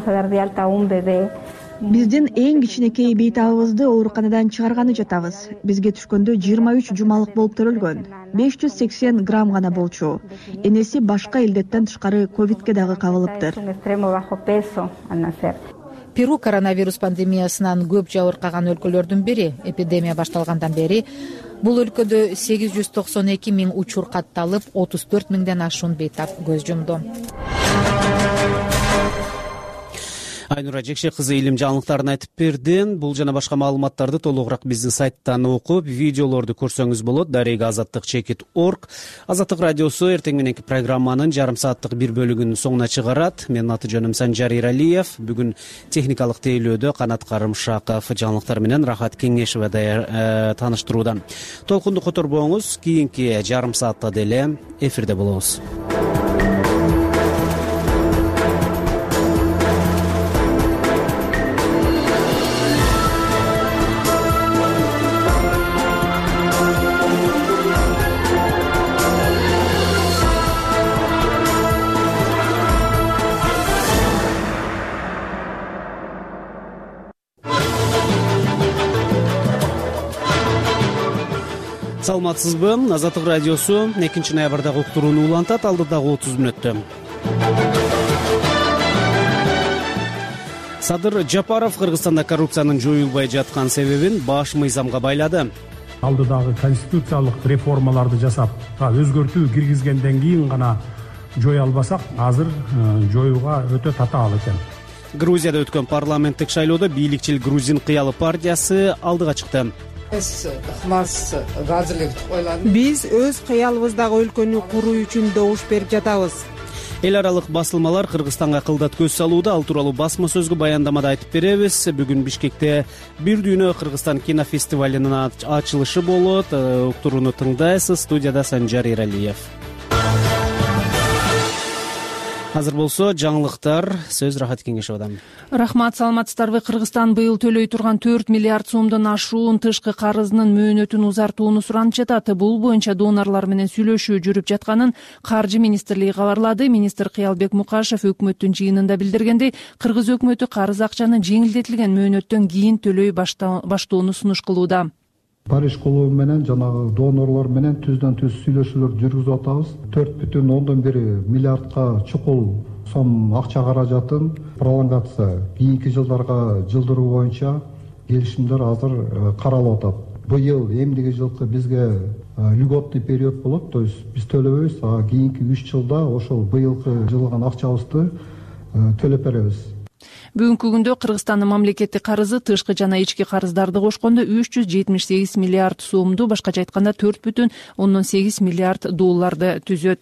Биздин эң кичинекей бейтабыбызды ооруканадан чыгарганы жатабыз. Бизге түшкөндө жыйырма үч жумалык болуп төрөлгөн. беш жүз сексен грамм гана болчу. Энеси башка илдеттен тышкары ковидке дагы кабылыптыр. Перу коронавирус пандемиясынан көп жабыркаган өлкөлөрдүн бири. Эпидемия башталгандан бери бул өлкөдө сегиз жүз токсон эки миң учур катталып, отуз төрт миңден ашуун бейтап көз жумду. Айнура Жекше кызы илим жаңылыктарын айтып берди. Бул жана башка маалыматтарды толугураак биздин сайттан окуп, видеолорду көрсөңүз болот. Дарега азаттык чекит точка орг. Азаттык радиосу эртең мененки программанын жарым сааттык бир бөлүгүнүн соңуна чыгарат. Менин аты жөнүм Санжар Иралиев. Бүгүн техникалык тейлөөдө Канат Карымшаков, жаңылыктар менен Рахат Кеңешева да тааныштырууда. Толкунду которбоңуз, кийинки жарым саатта деле эфирде болобуз. Саламатсызбы? Азаттык радиосу экинчи ноябрдагы уктурууну улантат. Алдыдагы отуз мүнөттө. Садыр Жапаров Кыргызстанда коррупциянын жоюлбай жаткан себебин баш мыйзамга байлады. Алдыдагы конституциялык реформаларды жасап, өзгөртүү киргизгенден кийин гана жое албасак, азыр жоюуга өтө татаал экен. Грузияда өткөн парламенттик шайлоодо бийликчил Грузин кыялы партиясы алдыга чыкты. Биз өз кыялыбыздагы өлкөнү куруу үчүн добуш берип жатабыз. Эл аралык басылмалар Кыргызстанга кылдат көз салууда. Ал тууралуу басма сөзгө баяндамада айтып беребиз. Бүгүн Бишкекте бир дүйнө Кыргызстан кинофестивалынын ачылышы болот. Уктурууну тыңдайсыз. Студияда Санжар Иралиев. Азыр болсо жаңылыктар, сөз Рахат Кеңешевадан. Рахмат, саламатсыздарбы? Кыргызстан быйыл төлөй турган төрт миллиард сомдон ашуун тышкы карызынын мөөнөтүн узартууну суранып жатат. Бул боюнча донорлор менен сүйлөшүү жүрүп жатканын Каржы министрлиги кабарлады. Министр Кыялбек Мукашев өкмөттүн жыйынында билдиргендей, Кыргыз өкмөтү карыз акчаны жеңилдетилген мөөнөттөн кийин төлөй баштоону сунуш кылууда. Париж клубу менен жанагы донорлор менен түздөн түз сүйлөшүүлөр жүргүзүп атабыз. төрт бүтүн ондон бир миллиардка чукул сом акча каражатын пролонгация кийинки жылдарга жылдыруу боюнча келишимдер азыр каралып атат. Быйыл эмдиги жылкы бизге льготный период болот, то есть биз төлөбөйбүз, а кийинки үч жылда ошол быйылкы жылган акчабызды төлөп беребиз. Бүгүнкү күндө Кыргызстандын мамлекеттик карызы тышкы жана ички карыздарды кошкондо үч жүз жетимиш сегиз миллиард сомду, башкача айтканда төрт бүтүн ондон сегиз миллиард долларды түзөт.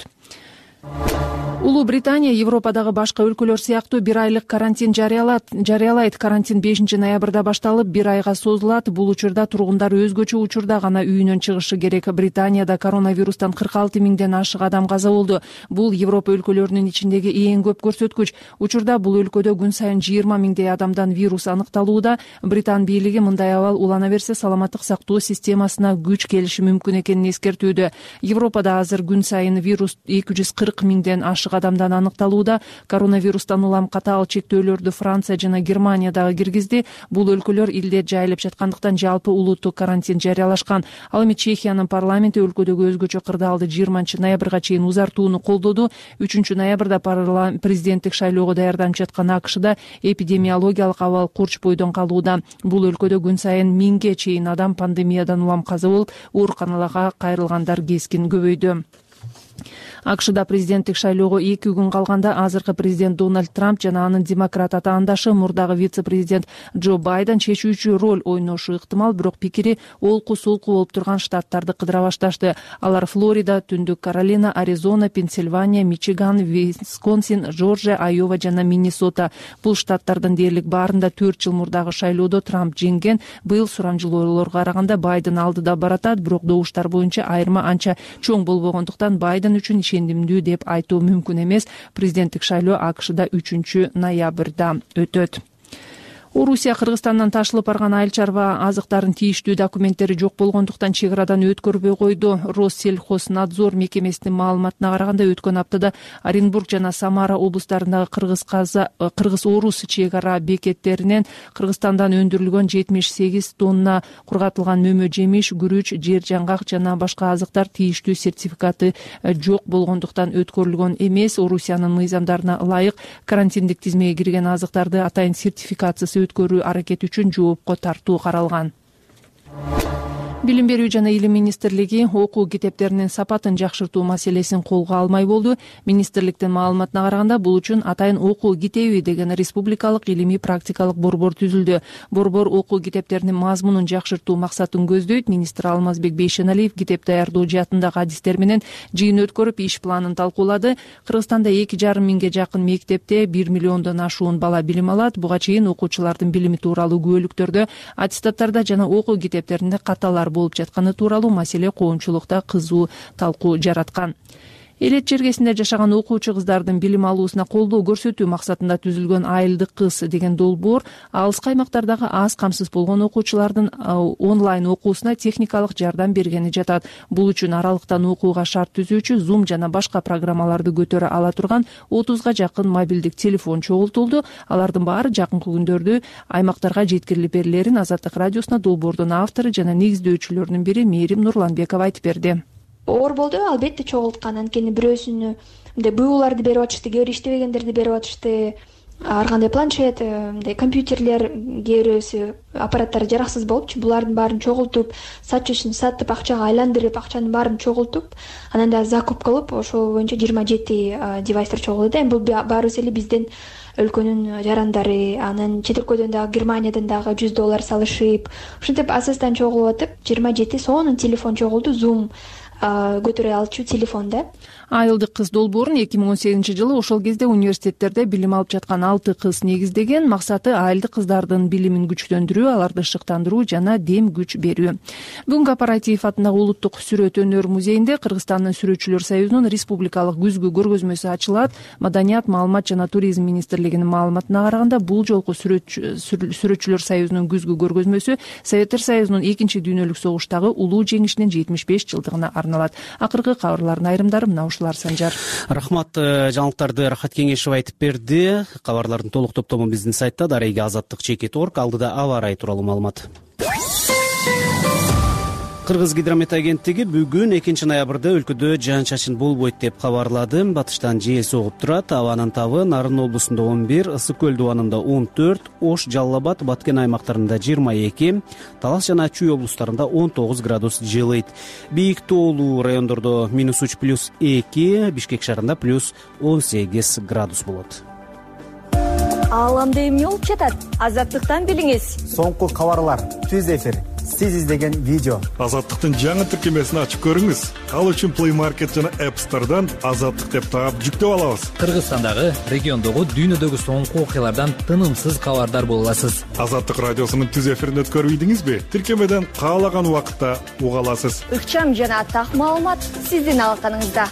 Улуу Британия Европадагы башка өлкөлөр сыяктуу бир айлык карантин жарыялайт. Карантин бешинчи ноябрда башталып, бир айга созулат. Бул учурда тургундар өзгөчө учурда гана үйүнөн чыгышы керек. Британияда коронавирустан кырк алты миңден ашык адам каза болду. Бул Европа өлкөлөрүнүн ичиндеги эң көп көрсөткүч. Учурда бул өлкөдө күн сайын жыйырма миңдей адамдан вирус аныкталууда. Британ бийлиги мындай абал улана берсе саламаттык сактоо системасына күч келиши мүмкүн экенин эскертүүдө. Европада азыр күн сайын вирус эки жүз кырк миңден ашык адамдан аныкталууда. Коронавирустан улам катаал чектөөлөрдү Франция жана Германия дагы киргизди. Бул өлкөлөр илдет жайылып жаткандыктан жалпы улуттук карантин жарыялашкан. Ал эми Чехиянын парламенти өлкөдөгү өзгөчө кырдаалды жыйырманчы ноябрга чейин узартууну колдоду. үчүнчү ноябрда президенттик шайлоого даярданып жаткан АКШда эпидемиологиялык абал курч бойдон калууда. Бул өлкөдө күн сайын миңге чейин адам пандемиядан улам каза болуп, ооруканаларга кайрылгандар кескин көбөйдү. АКШда президенттик шайлоого эки күн калганда азыркы президент Дональд Трамп жана анын демократ атаандашы мурдагы вице-президент Джо Байден чечүүчү роль ойношу ыктымал, бирок пикири олку солку болуп турган штаттарды кыдыра башташты. Алар Флорида, Түндүк Каролина, Аризона, Пенсильвания, Мичиган, Висконсин, Жоржия, Айова жана Миннесота. Бул штаттардын дээрлик баарында төрт жыл мурдагы шайлоодо Трамп жеңген. Быйыл сурамжылоолорго караганда Байден алдыда баратат, бирок добуштар боюнча айырма анча чоң болбогондуктан Байден үчүн ишендимдүү деп айтуу мүмкүн эмес. Президенттик шайлоо АКШда үчүнчү ноябрда өтөт. Орусия Кыргызстандан ташылып барган айыл чарба азыктарын тийиштүү документтери жок болгондуктан чек арадан өткөрбөй койду. Россельхознадзор мекемесинин маалыматына караганда өткөн аптада Оренбург жана Самара облустарындагы кыргыз-орус чек ара бекеттеринен Кыргызстандан өндүрүлгөн жетимиш сегиз тонна кургатылган мөмө жемиш, күрүч, жер жаңгак жана башка азыктар тийиштүү сертификаты жок болгондуктан өткөрүлгөн эмес. Орусиянын мыйзамдарына ылайык карантиндик тизмеге кирген азыктарды атайын сертификатсыз өткөрүү аракети үчүн жоопко тартуу каралган. Билим берүү жана илим министрлиги окуу китептеринин сапатын жакшыртуу маселесин колго алмай болду. Министрликтин маалыматына караганда бул үчүн атайын окуу китеби деген республикалык илимий практикалык борбор түзүлдү. Борбор окуу китептеринин мазмунун жакшыртуу максатын көздөйт. Министр Алмазбек Бейшеналиев китеп даярдоо жаатындагы адистер менен жыйын өткөрүп иш планын талкуулады. Кыргызстанда эки жарым миңге жакын мектепте бир миллиондон ашуун бала билим алат. Буга чейин окуучулардын билими тууралуу күбөлүктөрдө, аттестаттарда жана окуу китептеринде каталар болуп жатканы тууралуу маселе коомчулукта кызуу талкуу жараткан. Элет жергесинде жашаган окуучу кыздардын билим алуусуна колдоо көрсөтүү максатында түзүлгөн Айылды кыз деген долбоор алыскы аймактардагы аз камсыз болгон окуучулардын онлайн окуусуна техникалык жардам бергени жатат. Бул үчүн аралыктан окууга шарт түзүүчү Zoom жана башка программаларды көтөрө ала турган отузга жакын мобилдик телефон чогултулду. Алардын баары жакынкы күндөрдө аймактарга жеткирилип берилерин Азаттык радиосуна долбоордун автору жана негиздөөчүлөрүнүн бири Мээрим Нурланбекова айтып берди. Оор болду, албетте чогулткан. Анткени бирөөсүнү мындай буюуларды берип атышты, кээ бир иштебегендерди берип атышты. Ар кандай планшет, мындай компьютерлер, кээ бирөөсү аппараттары жараксыз болупчу. Булардын баарын чогултуп, сатчысын сатып, акчага айландырып, акчанын баарын чогултуп, анан да закуп кылып, ошол боюнча жыйырма жети девайстер чогулду. Эми бул баарыбыз эле бизден өлкөнүн жарандары, анан чет өлкөдөн дагы Германиядан дагы жүз доллар салышып, ушинтип асастан чогулуп атып, жыйырма жети сонун телефон чогулду, Zoom көтөрө алчу телефонда. Айылды кыз долбоорун эки миң он сегизинчи жылы ошол кезде университеттерде билим алып жаткан алты кыз негиздеген. Максаты айылды кыздардын билимин күчтөндүрүү, аларды шыктандыруу жана дем күч берүү. Бүгүн Корпоратив атындагы улуттук сүрөт өнөр музейинде Кыргызстандын сүрөтчүлөр союзунун республикалык күзгү көргөзмөсү ачылат. Маданият, маалымат жана туризм министрлигинин маалыматына караганда бул жолку сүрөтчүлөр союзунун күзгү көргөзмөсү Советтер союзунун экинчи дүйнөлүк согуштагы улуу жеңишинин жетимиш беш жылдыгына арналат. Акыркы кабарлардын айрымдары мына ушулар. Санжар. Рахмат, жаңылыктарды Рахат Кеңешев айтып берди. Кабарлардын толук топтому биздин сайтта дареги азаттык чекит точка орг. Алдыда аба ырайы тууралуу маалымат. Кыргыз гидромет агенттиги бүгүн экинчи ноябрда өлкөдө жаан-чачын болбойт деп кабарлады. Батыштан жел согуп турат. Абанын табы Нарын облусунда он бир, Ысык көл дубанында он төрт, Ош, Жалал Абад, Баткен аймактарында жыйырма эки, Талас жана Чүй облустарында он тогуз градус жылыйт. Бийик тоолуу райондордо минус үч плюс эки, Бишкек шаарында плюс он сегиз градус болот. Ааламда эмне болуп жатат? Азаттыктан билиңиз. Соңку кабарлар, түз эфир, сиз издеген видео. Азаттыктын жаңы тиркемесин ачып көрүңүз. Ал үчүн Play Market жана App Store'дан Азаттык деп таап жүктөп алабыз. Кыргызстандагы, региондогу, дүйнөдөгү соңку окуялардан тынымсыз кабардар боло аласыз. Азаттык радиосунун түз эфирин өткөрбөйдүңүзбү? Тиркемеден каалаган убакытта уга аласыз. Ыкчам жана так маалымат сиздин алаканыңызда.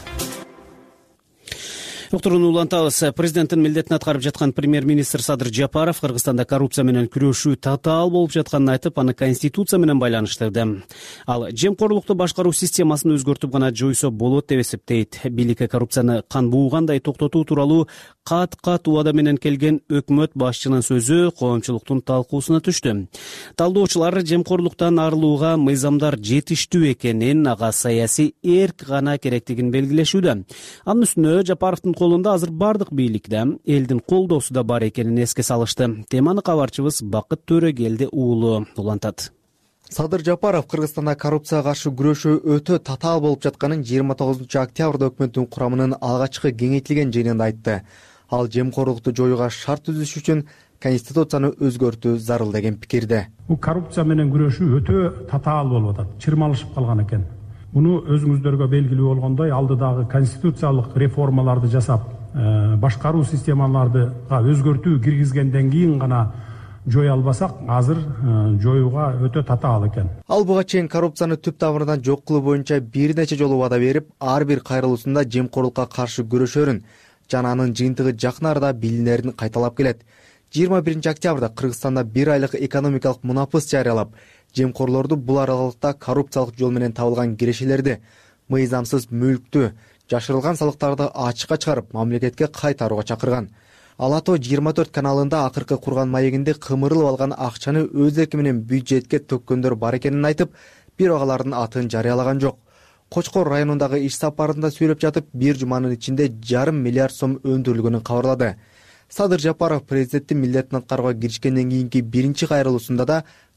Уктурууну улантабыз. Президенттин милдетин аткарып жаткан премьер-министр Садыр Жапаров Кыргызстанда коррупция менен күрөшүү татаал болуп жатканын айтып, аны конституция менен байланыштырды. Ал жемкорлукту башкаруу системасын өзгөртүп гана жойсо болот деп эсептейт. Бийликке коррупцияны кан буугандай токтотуу тууралуу кат-кат убада менен келген өкмөт башчынын сөзү коомчулуктун талкуусуна түштү. Талдоочулар жемкорлуктан арылууга мыйзамдар жетиштүү экенин, ага саясий эрк гана керектигин белгилешүүдө. Анын үстүнө Жапаровдун колунда азыр бардык бийликте элдин колдоосу да бар экенин эске салышты. Теманы кабарчыбыз Бакыт Төрөгелди уулу улантат. Садыр Жапаров Кыргызстанда коррупцияга каршы күрөшүү өтө татаал болуп жатканын жыйырма тогузунчу октябрда өкмөттүн курамынын алгачкы кеңейтилген жыйынында айтты. Ал жемкорлукту жоюуга шарт түзүш үчүн конституцияны өзгөртүү зарыл деген пикирде. Бул коррупция менен күрөшүү өтө татаал болуп атат, чырмалышып калган экен. Муну өзүңүздөргө белгилүү болгондой, алдыдагы конституциялык реформаларды жасап, башкаруу системаларга өзгөртүү киргизгенден кийин гана жое албасак, азыр жоюуга өтө татаал экен. Ал буга чейин коррупцияны түп тамырынан жок кылуу боюнча бир нече жолу вада берип, ар бир кайрылуусунда жемкорлукка каршы күрөшөрүн жана анын жыйынтыгы жакын арада билинерин кайталап келет. жыйырма биринчи октябрда Кыргызстанда бир айлык экономикалык мунапыс жарыялап, жемкорлорду бул аралыкта коррупциялык жол менен табылган кирешелерди, мыйзамсыз мүлктү, жашырылган салыктарды ачыкка чыгарып, мамлекетке кайтарууга чакырган. Алато жыйырма төрт каналында акыркы курган маегинде кымырылып алган акчаны өз эрки менен бюджетке төккөндөр бар экенин айтып, бирок алардын атын жарыялаган жок. Кочкор районундагы иш сапарында сүйлөп жатып, бир жуманын ичинде жарым миллиард сом өндүрүлгөнүн кабарлады. Садыр Жапаров президенттин милдетин аткарууга киришкенден кийинки биринчи кайрылуусунда да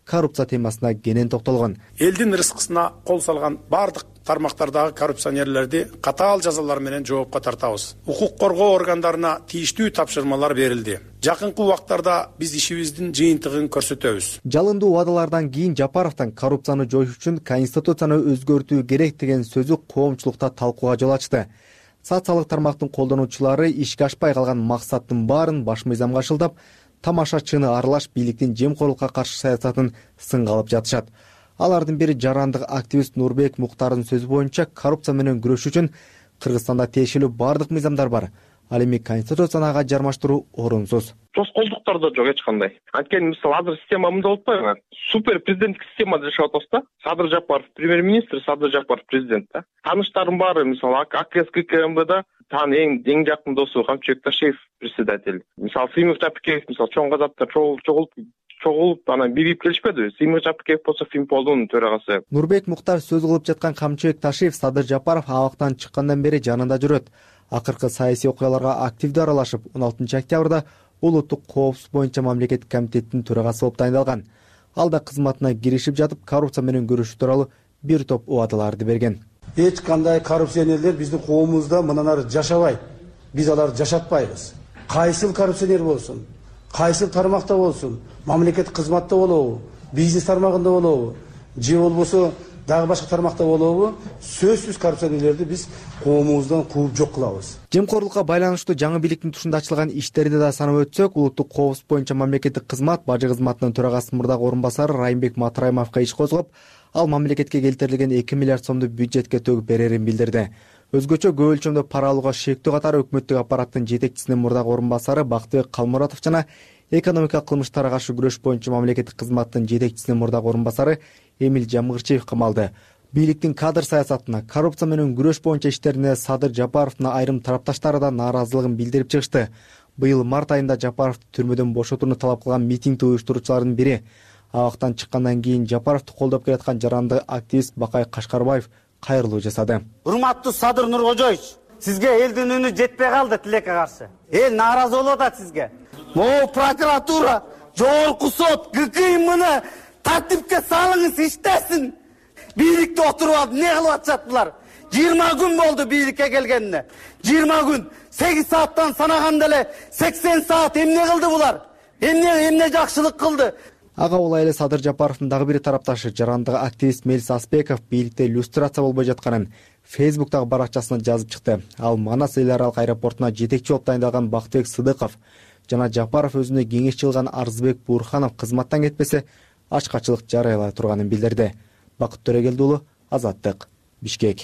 коррупция темасына кенен токтолгон. Элдин рызкысына кол салган бардык тармактардагы коррупционерлерди катаал жазалар менен жоопко тартабыз. Укук коргоо органдарына тийиштүү тапшырмалар берилди. Жакынкы убактарда биз ишибиздин жыйынтыгын көрсөтөбүз. Жалындуу убадалардан кийин Жапаровдун коррупцияны жоюш үчүн конституцияны өзгөртүү керек деген сөзү коомчулукта талкууга жол ачты. Социалдык тармактын колдонуучулары ишке ашпай калган максаттын баарын баш мыйзамга шылдап, тамашачыны аралаш бийликтин жемкорлукка каршы саясатын сынга алып жатышат. Алардын бири жарандык активист Нурбек Муктардын сөзү боюнча коррупция менен күрөш үчүн Кыргызстанда тиешелүү бардык мыйзамдар бар. Ал эми конституцияны ага жармаштыруу орунсуз. Тоскоолдуктар да жок эч кандай. Анткени мисалы азыр система мындай болуп атпайбы? Супер президенттик системада жашап атабыз да. Садыр Жапаров премьер-министр, Садыр Жапаров президент да. Таныштарым баары мисалы АКС ККМБда тан эң эң жакын досу Камчыбек Ташеев председатель. Мисалы Сыймык Жапикеев мисалы чоң казапта чогулуп чогулуп анан бирип келишпедиби? Сыймык Жапикеев болсо Фимполдун төрагасы. Нурбек Муктар сөз кылып жаткан Камчыбек Ташеев Садыр Жапаров абактан чыккандан бери жанында жүрөт. Акыркы саясий окуяларга активдүү аралашып, он алтынчы октябрда улуттук коопсуздук боюнча мамлекеттик комитеттин төрагасы болуп тайындалган. Ал да кызматына киришип жатып, коррупция менен көрүшүү тууралуу бир топ убадаларды берген. Эч кандай коррупционерлер биздин коомубузда мындан ары жашабайт. Биз аларды жашатпайбыз. Кайсыл коррупционер болсун, кайсыл тармакта болсун, мамлекеттик кызматта болобу, бизнес тармагында болобу, же болбосо дагы башка тармакта болобу, сөзсүз коррупционерлерди биз коомубуздан кууп жок кылабыз. Жемкорлукка байланыштуу жаңы бийликтин тушунда ачылган иштерди да санап өтсөк, улуттук коопсуздук боюнча мамлекеттик кызмат бажы кызматынын төрагасынын мурдагы орун басары Райымбек Матраимовго иш козгоп, ал мамлекетке келтирилген эки миллиард сомду бюджетке төгүп берерин билдирди. Өзгөчө көп өлчөмдө пара алууга шектүү катары өкмөттүк аппараттын жетекчисинин мурдагы орун басары Бактыбек Калмуратов жана экономика кылмыштарга каршы күрөш боюнча мамлекеттик кызматтын жетекчисинин мурдагы орун басары Эмил Жамгырчиев камалды. Бийликтин кадр саясатына, коррупция менен күрөш боюнча иштерине Садыр Жапаровдун айрым тарапташтары да нааразылыгын билдирип чыгышты. Быйыл март айында Жапаровду түрмөдөн бошотууну талап кылган митингди уюштуруучулардын бири. Абактан чыккандан кийин Жапаровду колдоп келаткан жаранды активист Бакай Кашкарбаев кайрылуу жасады. Урматтуу Садыр Нуркожоевич, сизге элдин үнү жетпей калды тилекке каршы. Эл нааразы болуп атат сизге. Могу прокуратура, жогорку сот, ГКМны тартипке салыңыз, иштесин. Бийликте отуруп алып эмне кылып атышат булар? жыйырма күн болду бийликке келгенине. жыйырма күн, сегиз сааттан санаганда эле сексен саат эмне кылды булар? Эмне эмне жакшылык кылды? Ага улай эле Садыр Жапаровдун дагы бир тарапташы жарандыгы активист Мелис Аспеков бийликте иллюстрация болбой жатканын Фейсбуктагы баракчасына жазып чыкты. Ал Манас эл аралык аэропортуна жетекчи болуп тайындалган Бактыбек Сыдыков жана Жапаров өзүнө кеңешчи кылган Арзыбек Буурханов кызматтан кетпесе ачкачылык жарыялай турганын билдирди. Бакыт Төрөгелди уулу, Азаттык, Бишкек.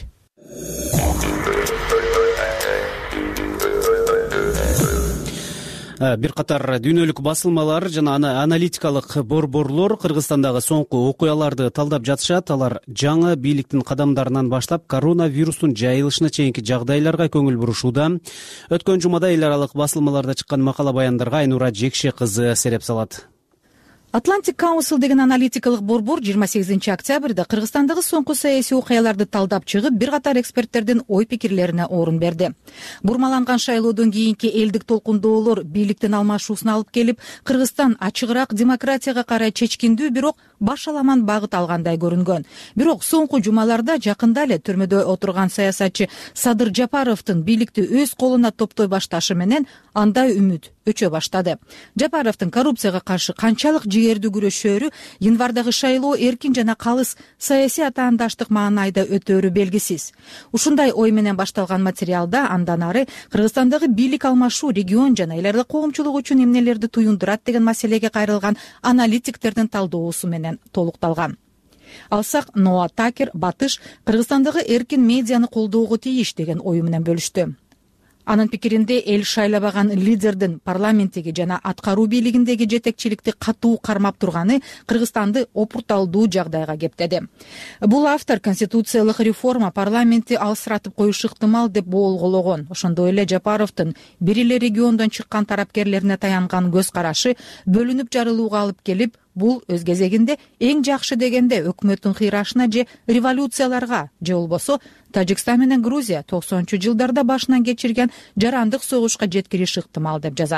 Бир катар дүйнөлүк басылмалар жана аналитикалык борборлор Кыргызстандагы соңку окуяларды талдап жатышат. Алар жаңы бийликтин кадамдарынан баштап коронавирустун жайылышына чейинки жагдайларга көңүл бурушууда. Өткөн жумада эл аралык басылмаларда чыккан макала баяндарга Айнура Жекше кызы сереп салат. Atlantic Council деген аналитикалык борбор жыйырма сегизинчи октябрда Кыргызстандагы соңку саясий окуяларды талдап чыгып, бир катар эксперттердин ой пикирлерине орун берди. Бурмаланган шайлоодон кийинки элдик толкундоолор бийликтин алмашуусуна алып келип, Кыргызстан ачыгыраак демократияга карай чечкиндүү, бирок баш аламан багыт алгандай көрүнгөн. Бирок соңку жумаларда жакында эле түрмөдө отурган саясатчы Садыр Жапаровдун бийликти өз колуна топтой башташы менен андай үмүт өчө баштады. Жапаровдун коррупцияга каршы канчалык жигердүү күрөшөөрү январдагы шайлоо эркин жана калыс саясий атаандаштык маанайда өтөөрү белгисиз. Ушундай ой менен башталган материалда андан ары Кыргызстандагы бийлик алмашуу регион жана эл аралык коомчулук үчүн эмнелерди туюндурат деген маселеге кайрылган аналитиктердин талдоосу менен толукталган. Алсак Ноа Такер Батыш Кыргызстандагы эркин медианы колдоого тийиш деген ою менен бөлүштү. Анын пикиринде эл шайлабаган лидердин парламенттеги жана аткаруу бийлигиндеги жетекчиликти катуу кармап турганы Кыргызстанды опурталдуу жагдайга кептеди. Бул автор конституциялык реформа парламентти алсыратып коюшу ыктымал деп болгоологон. Ошондой эле Жапаровдун бир эле региондон чыккан тарапкерлерине таянган көз карашы бөлүнүп жарылууга алып келип, бул өз кезегинде эң жакшы дегенде өкмөттүн кыйрашына же революцияларга же болбосо Тажикстан менен Грузия токсонунчу жылдарда башынан кечирген жарандык согушка жеткириши ыктымал деп жазат.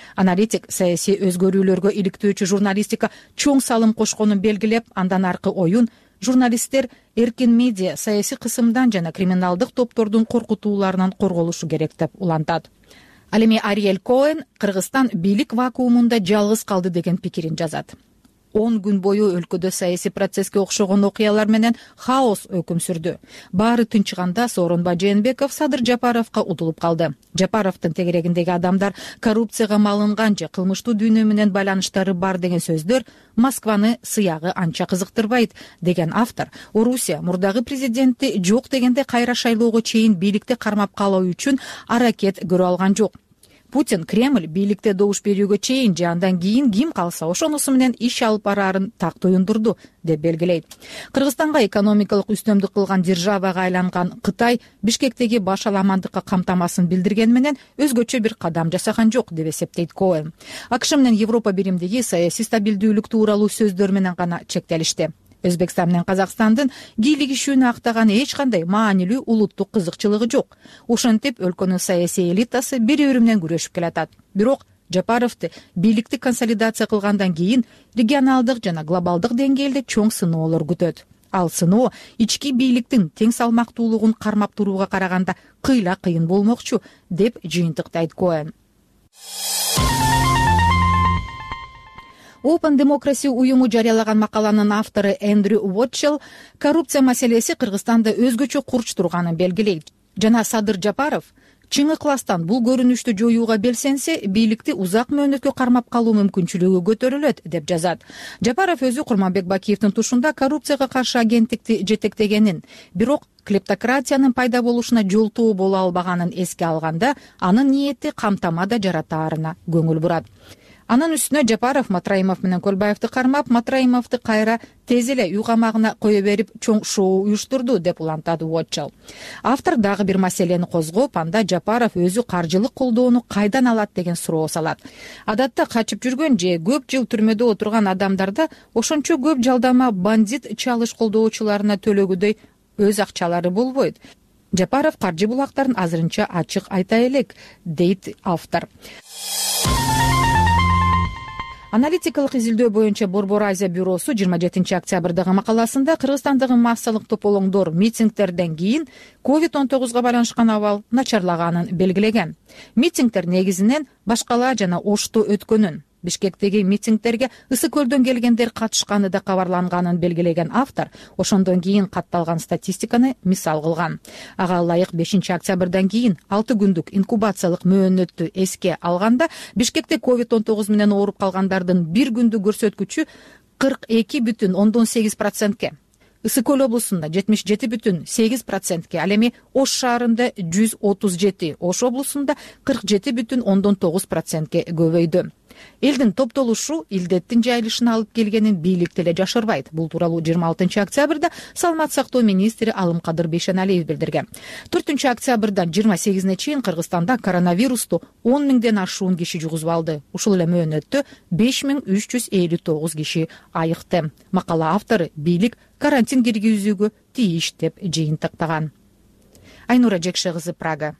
Аналитик саясий өзгөрүүлөргө иликтөөчү журналистика чоң салым кошконун белгилеп, андан аркы оюн журналисттер эркин медиа, саясий кысымдан жана криминалдык топтордун коркутууларынан корголушу керек деп улантат. Ал эми Ариэль Коэн Кыргызстан бийлик вакуумунда жалгыз калды деген пикирин жазат. он күн бою өлкөдө саясий процесске окшогон окуялар менен хаос өкүм сүрдү. Баары тынчыганда Сооронбай Жээнбеков Садыр Жапаровго удулуп калды. Жапаровдун тегерегиндеги адамдар коррупцияга малынган же кылмыштуу дүйнө менен байланыштары бар деген сөздөр Москваны сыягы анча кызыктырбайт деген автор Орусия мурдагы президентти жок дегенде кайра шайлоого чейин бийликте кармап калуу үчүн аракет көрө алган жок. Путин Кремль бийликте добуш берүүгө чейин же андан кийин ким калса ошонусу менен иш алып бараарын так туюндурду деп белгилейт. Кыргызстанга экономикалык үстөмдүк кылган державага айланган Кытай Бишкектеги баш аламандыкка камтамасын билдирген менен өзгөчө бир кадам жасаган жок деп эсептейт Коэн. АКШ менен Европа биримдиги саясий стабилдүүлүк тууралуу сөздөр менен гана чектелишти. Өзбекстан менен Казакстандын кийлигишүүнү актаган эч кандай маанилүү улуттук кызыкчылыгы жок. Ошентип өлкөнүн саясий элитасы бири-бири менен күрөшүп келатат. Бирок Жапаровду бийликти консолидация кылгандан кийин регионалдык жана глобалдык деңгээлде чоң сыноолор күтөт. Ал сыноо ички бийликтин тең салмактуулугун кармап турууга караганда кыйла кыйын болмокчу деп жыйынтыктайт Коэн. Open Democracy уюму жарыялаган макаланын автору Эндрю Уотчел коррупция маселеси Кыргызстанда өзгөчө курч турганын белгилейт. Жана Садыр Жапаров чың ыкластан бул көрүнүштү жоюуга белсенсе, бийликти узак мөөнөткө кармап калуу мүмкүнчүлүгү көтөрүлөт деп жазат. Жапаров өзү Курманбек Бакиевдин тушунда коррупцияга каршы агенттикти жетектегенин, бирок клептократиянын пайда болушуна жолтоо боло албаганын эске алганда, анын ниети камтамада жаратаарына көңүл бурат. Анын үстүнө Жапаров Матраимов менен Көлбаевди кармап, Матраимовду кайра тез эле үй камагына кое берип чоң шоу уюштурду деп улантады Уотчел. Автор дагы бир маселени козгоп, анда Жапаров өзү каржылык колдоону кайдан алат деген суроо салат. Адатта качып жүргөн же көп жыл түрмөдө отурган адамдарда ошончо көп жалдама бандит чалыш колдоочуларына төлөгүдөй өз акчалары болбойт. Жапаров каржы булактарын азырынча ачык айта элек, дейт автор. Аналитикалык изилдөө боюнча Борбор Азия бюросу жыйырма жетинчи октябрдагы макаласында Кыргызстандагы массалык тополоңдор, митингдерден кийин ковид он тогузга байланышкан абал начарлаганын белгилеген. Митингдер негизинен Башкала жана Ошто өткөнүн, Бишкектеги митингдерге Ысык көлдөн келгендер катышканы да кабарланганын белгилеген автор ошондон кийин катталган статистиканы мисал кылган. Ага ылайык бешинчи октябрдан кийин алты күндүк инкубациялык мөөнөттү эске алганда Бишкекте ковид он тогуз менен ооруп калгандардын бир күндүк көрсөткүчү кырк эки бүтүн ондон сегиз процентке, Ысык көл облусунда жетимиш жети бүтүн сегиз процентке, ал эми Ош шаарында жүз отуз жети, Ош облусунда кырк жети бүтүн ондон тогуз процентке көбөйдү. Элдин топтолушу илдеттин жайылышына алып келгенин бийлик деле жашырбайт. Бул тууралуу жыйырма алтынчы октябрда Саламат сактоо министри Алымкадыр Бейшеналиев билдирген. төртүнчү октябрдан жыйырма сегизине чейин Кыргызстанда коронавирусту он миңден ашуун киши жугузуп алды. Ушул эле мөөнөттө беш миң үч жүз элүү тогуз киши айыкты. Макала автору бийлик карантин киргизүүгө тийиш деп жыйынтыктаган. Айнура Жекше кызы, Прага.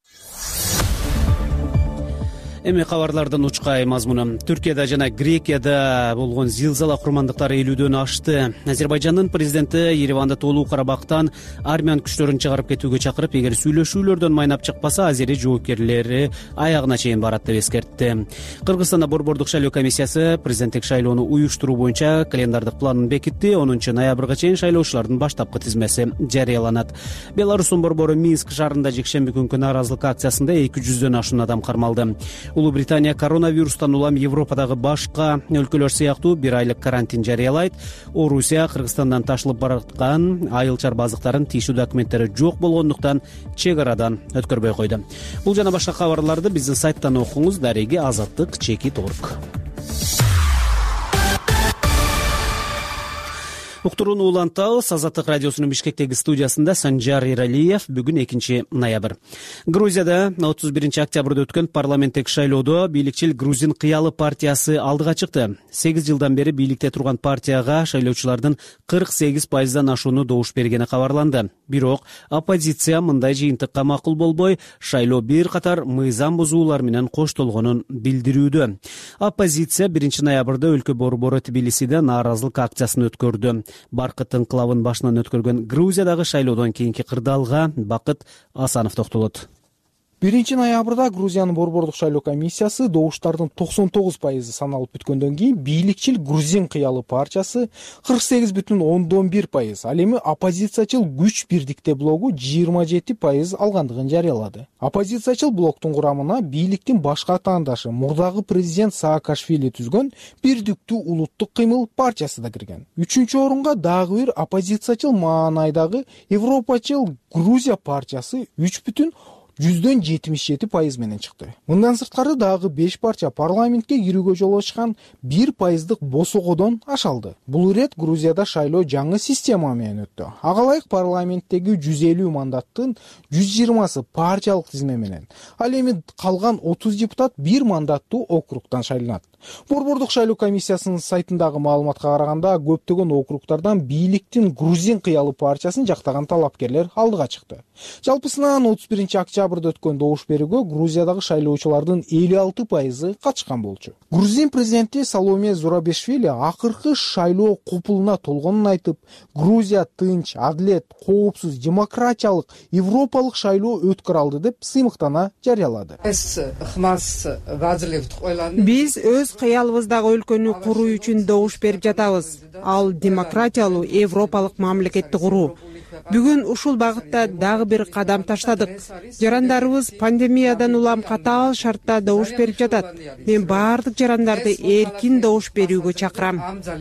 Эми кабарлардын учкай мазмуну. Түркияда жана Грекияда болгон зилзала курмандыктары элүүдөн ашты. Азербайжандын президенти Ереванда толуу Карабактан армян күчтөрүн чыгарып кетүүгө чакырып, эгер сүйлөшүүлөрдөн майнап чыкпаса, азери жоопкерлери аягына чейин барат деп эскертти. Кыргызстанда Борбордук шайлоо комиссиясы президенттик шайлоону уюштуруу боюнча календардык планын бекитти. онунчу ноябрга чейин шайлоочулардын баштапкы тизмеси жарыяланат. Беларустун борбору Минск шаарында жекшемби күнкү нааразылык акциясында эки жүздөн ашуун адам кармалды. Улуу Британия коронавирустан улам Европадагы башка өлкөлөр сыяктуу бир айлык карантин жарыялайт. Орусия Кыргызстандан ташылып бараткан айыл чарба азыктарын тийиштүү документтери жок болгондуктан чек арадан өткөрбөй койду. Бул жана башка кабарларды биздин сайттан окуңуз. Дареги азаттык чекит орг. Уктурууну улантабыз. Азаттык радиосунун Бишкектеги студиясында Санжар Иралиев. Бүгүн экинчи ноябрь. Грузияда отуз биринчи октябрда өткөн парламенттик шайлоодо бийликчил Грузин кыялы партиясы алдыга чыкты. сегиз жылдан бери бийликте турган партияга шайлоочулардын кырк сегиз пайыздан ашууну добуш бергени кабарланды. Бирок оппозиция мындай жыйынтыкка макул болбой, шайлоо бир катар мыйзам бузуулар менен коштолгонун билдирүүдө. Оппозиция биринчи ноябрда өлкө борбору Тбилисиде нааразылык акциясын өткөрдү. Баркыт инкылабын башынан өткөргөн Грузиядагы шайлоодон кийинки кырдаалга Бакыт Асанов токтолот. биринчи ноябрда Грузиянын борбордук шайлоо комиссиясы добуштардын токсон тогуз пайызы саналып бүткөндөн кийин бийликчил Грузин кыялы партиясы кырк сегиз бүтүн ондон бир пайыз, ал эми оппозициячыл Күч бирдикте блогу жыйырма жети пайыз алгандыгын жарыялады. Оппозициячыл блоктун курамына бийликтин башка атаандашы мурдагы президент Саакашвили түзгөн Бирдиктүү улуттук кыймыл партиясы да кирген. Үчүнчү орунга дагы бир оппозициячыл маанайдагы Европачыл Грузия партиясы үч бүтүн жүздөн жетимиш жети пайыз менен чыкты. Мындан сырткары дагы беш партия парламентке кирүүгө жол ачкан бир пайыздык босогодон ашалды. Бул ирет Грузияда шайлоо жаңы система менен өттү. Ага ылайык парламенттеги жүз элүү мандаттын жүз жыйырмасы партиялык тизме менен. Ал эми калган отуз депутат бир мандаттуу округтан шайланат. Борбордук шайлоо комиссиясынын сайтындагы маалыматка караганда көптөгөн округтардан бийликтин Грузин кыялы партиясын жактаган талапкерлер алдыга чыкты. Жалпысынан отуз биринчи октябрда өткөн добуш берүүгө Грузиядагы шайлоочулардын элүү алты пайызы катышкан болчу. Грузин президенти Саломе Зурабишвили акыркы шайлоо купулуна толгонун айтып, Грузия тынч, адилет, коопсуз, демократиялык, европалык шайлоо өткөрө алды деп сыймыктана жарыялады. Биз өз кыялыбыздагы өлкөнү куруу үчүн добуш берип жатабыз. Ал демократиялуу европалык мамлекетти куруу. Бүгүн ушул багытта дагы бир кадам таштадык. Жарандарыбыз пандемиядан улам катаал шартта добуш берип жатат. Мен баардык жарандарды эркин добуш берүүгө чакырам.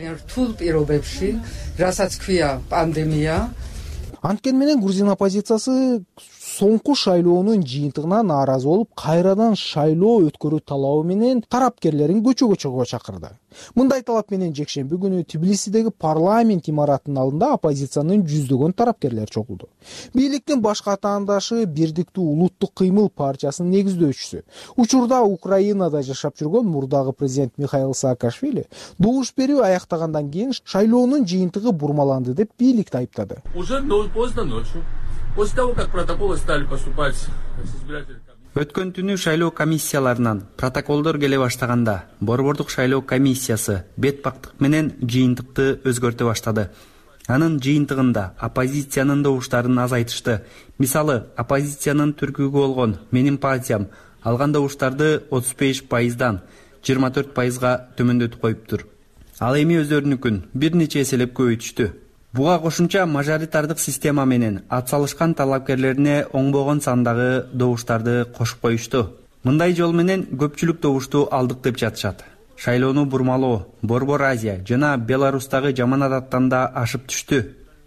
Анткени менен Грузин оппозициясы соңку шайлоонун жыйынтыгына нааразы болуп, кайрадан шайлоо өткөрүү талабы менен тарапкерлерин көчөгө чыгууга чакырды. Мындай талап менен жекшемби күнү Тбилисидеги парламент имаратынын алдында оппозициянын жүздөгөн тарапкерлери чогулду. Бийликтин башка атаандашы Бирдиктүү улуттук кыймыл партиясынын негиздөөчүсү, учурда Украинада жашап жүргөн мурдагы президент Михаил Саакашвили добуш берүү аяктагандан кийин шайлоонун жыйынтыгы бурмаланды деп бийликти айыптады. После того, как протоколы стали поступать с избирателями. Өткөн түнү шайлоо комиссияларынан протоколдор келе баштаганда борбордук шайлоо комиссиясы бет бактык менен жыйынтыкты өзгөртө баштады. Анын жыйынтыгында оппозициянын добуштарын азайтышты. Мисалы, оппозициянын түркүгү болгон Менин партиям алган добуштарды отуз беш пайыздан жыйырма төрт пайызга төмөндөтүп коюптур. Ал эми өздөрүнүкүн бир нече эселеп көбөйтүштү. Буга кошумча мажоритардык система менен атсалышкан талапкерлерине оңбогон сандагы добуштарды кошуп коюшту. Мындай жол менен көпчүлүк добушту алдык деп жатышат. Шайлоону бурмалоо Борбор Азия жана Беларустагы жаман адаттан да ашып түштү.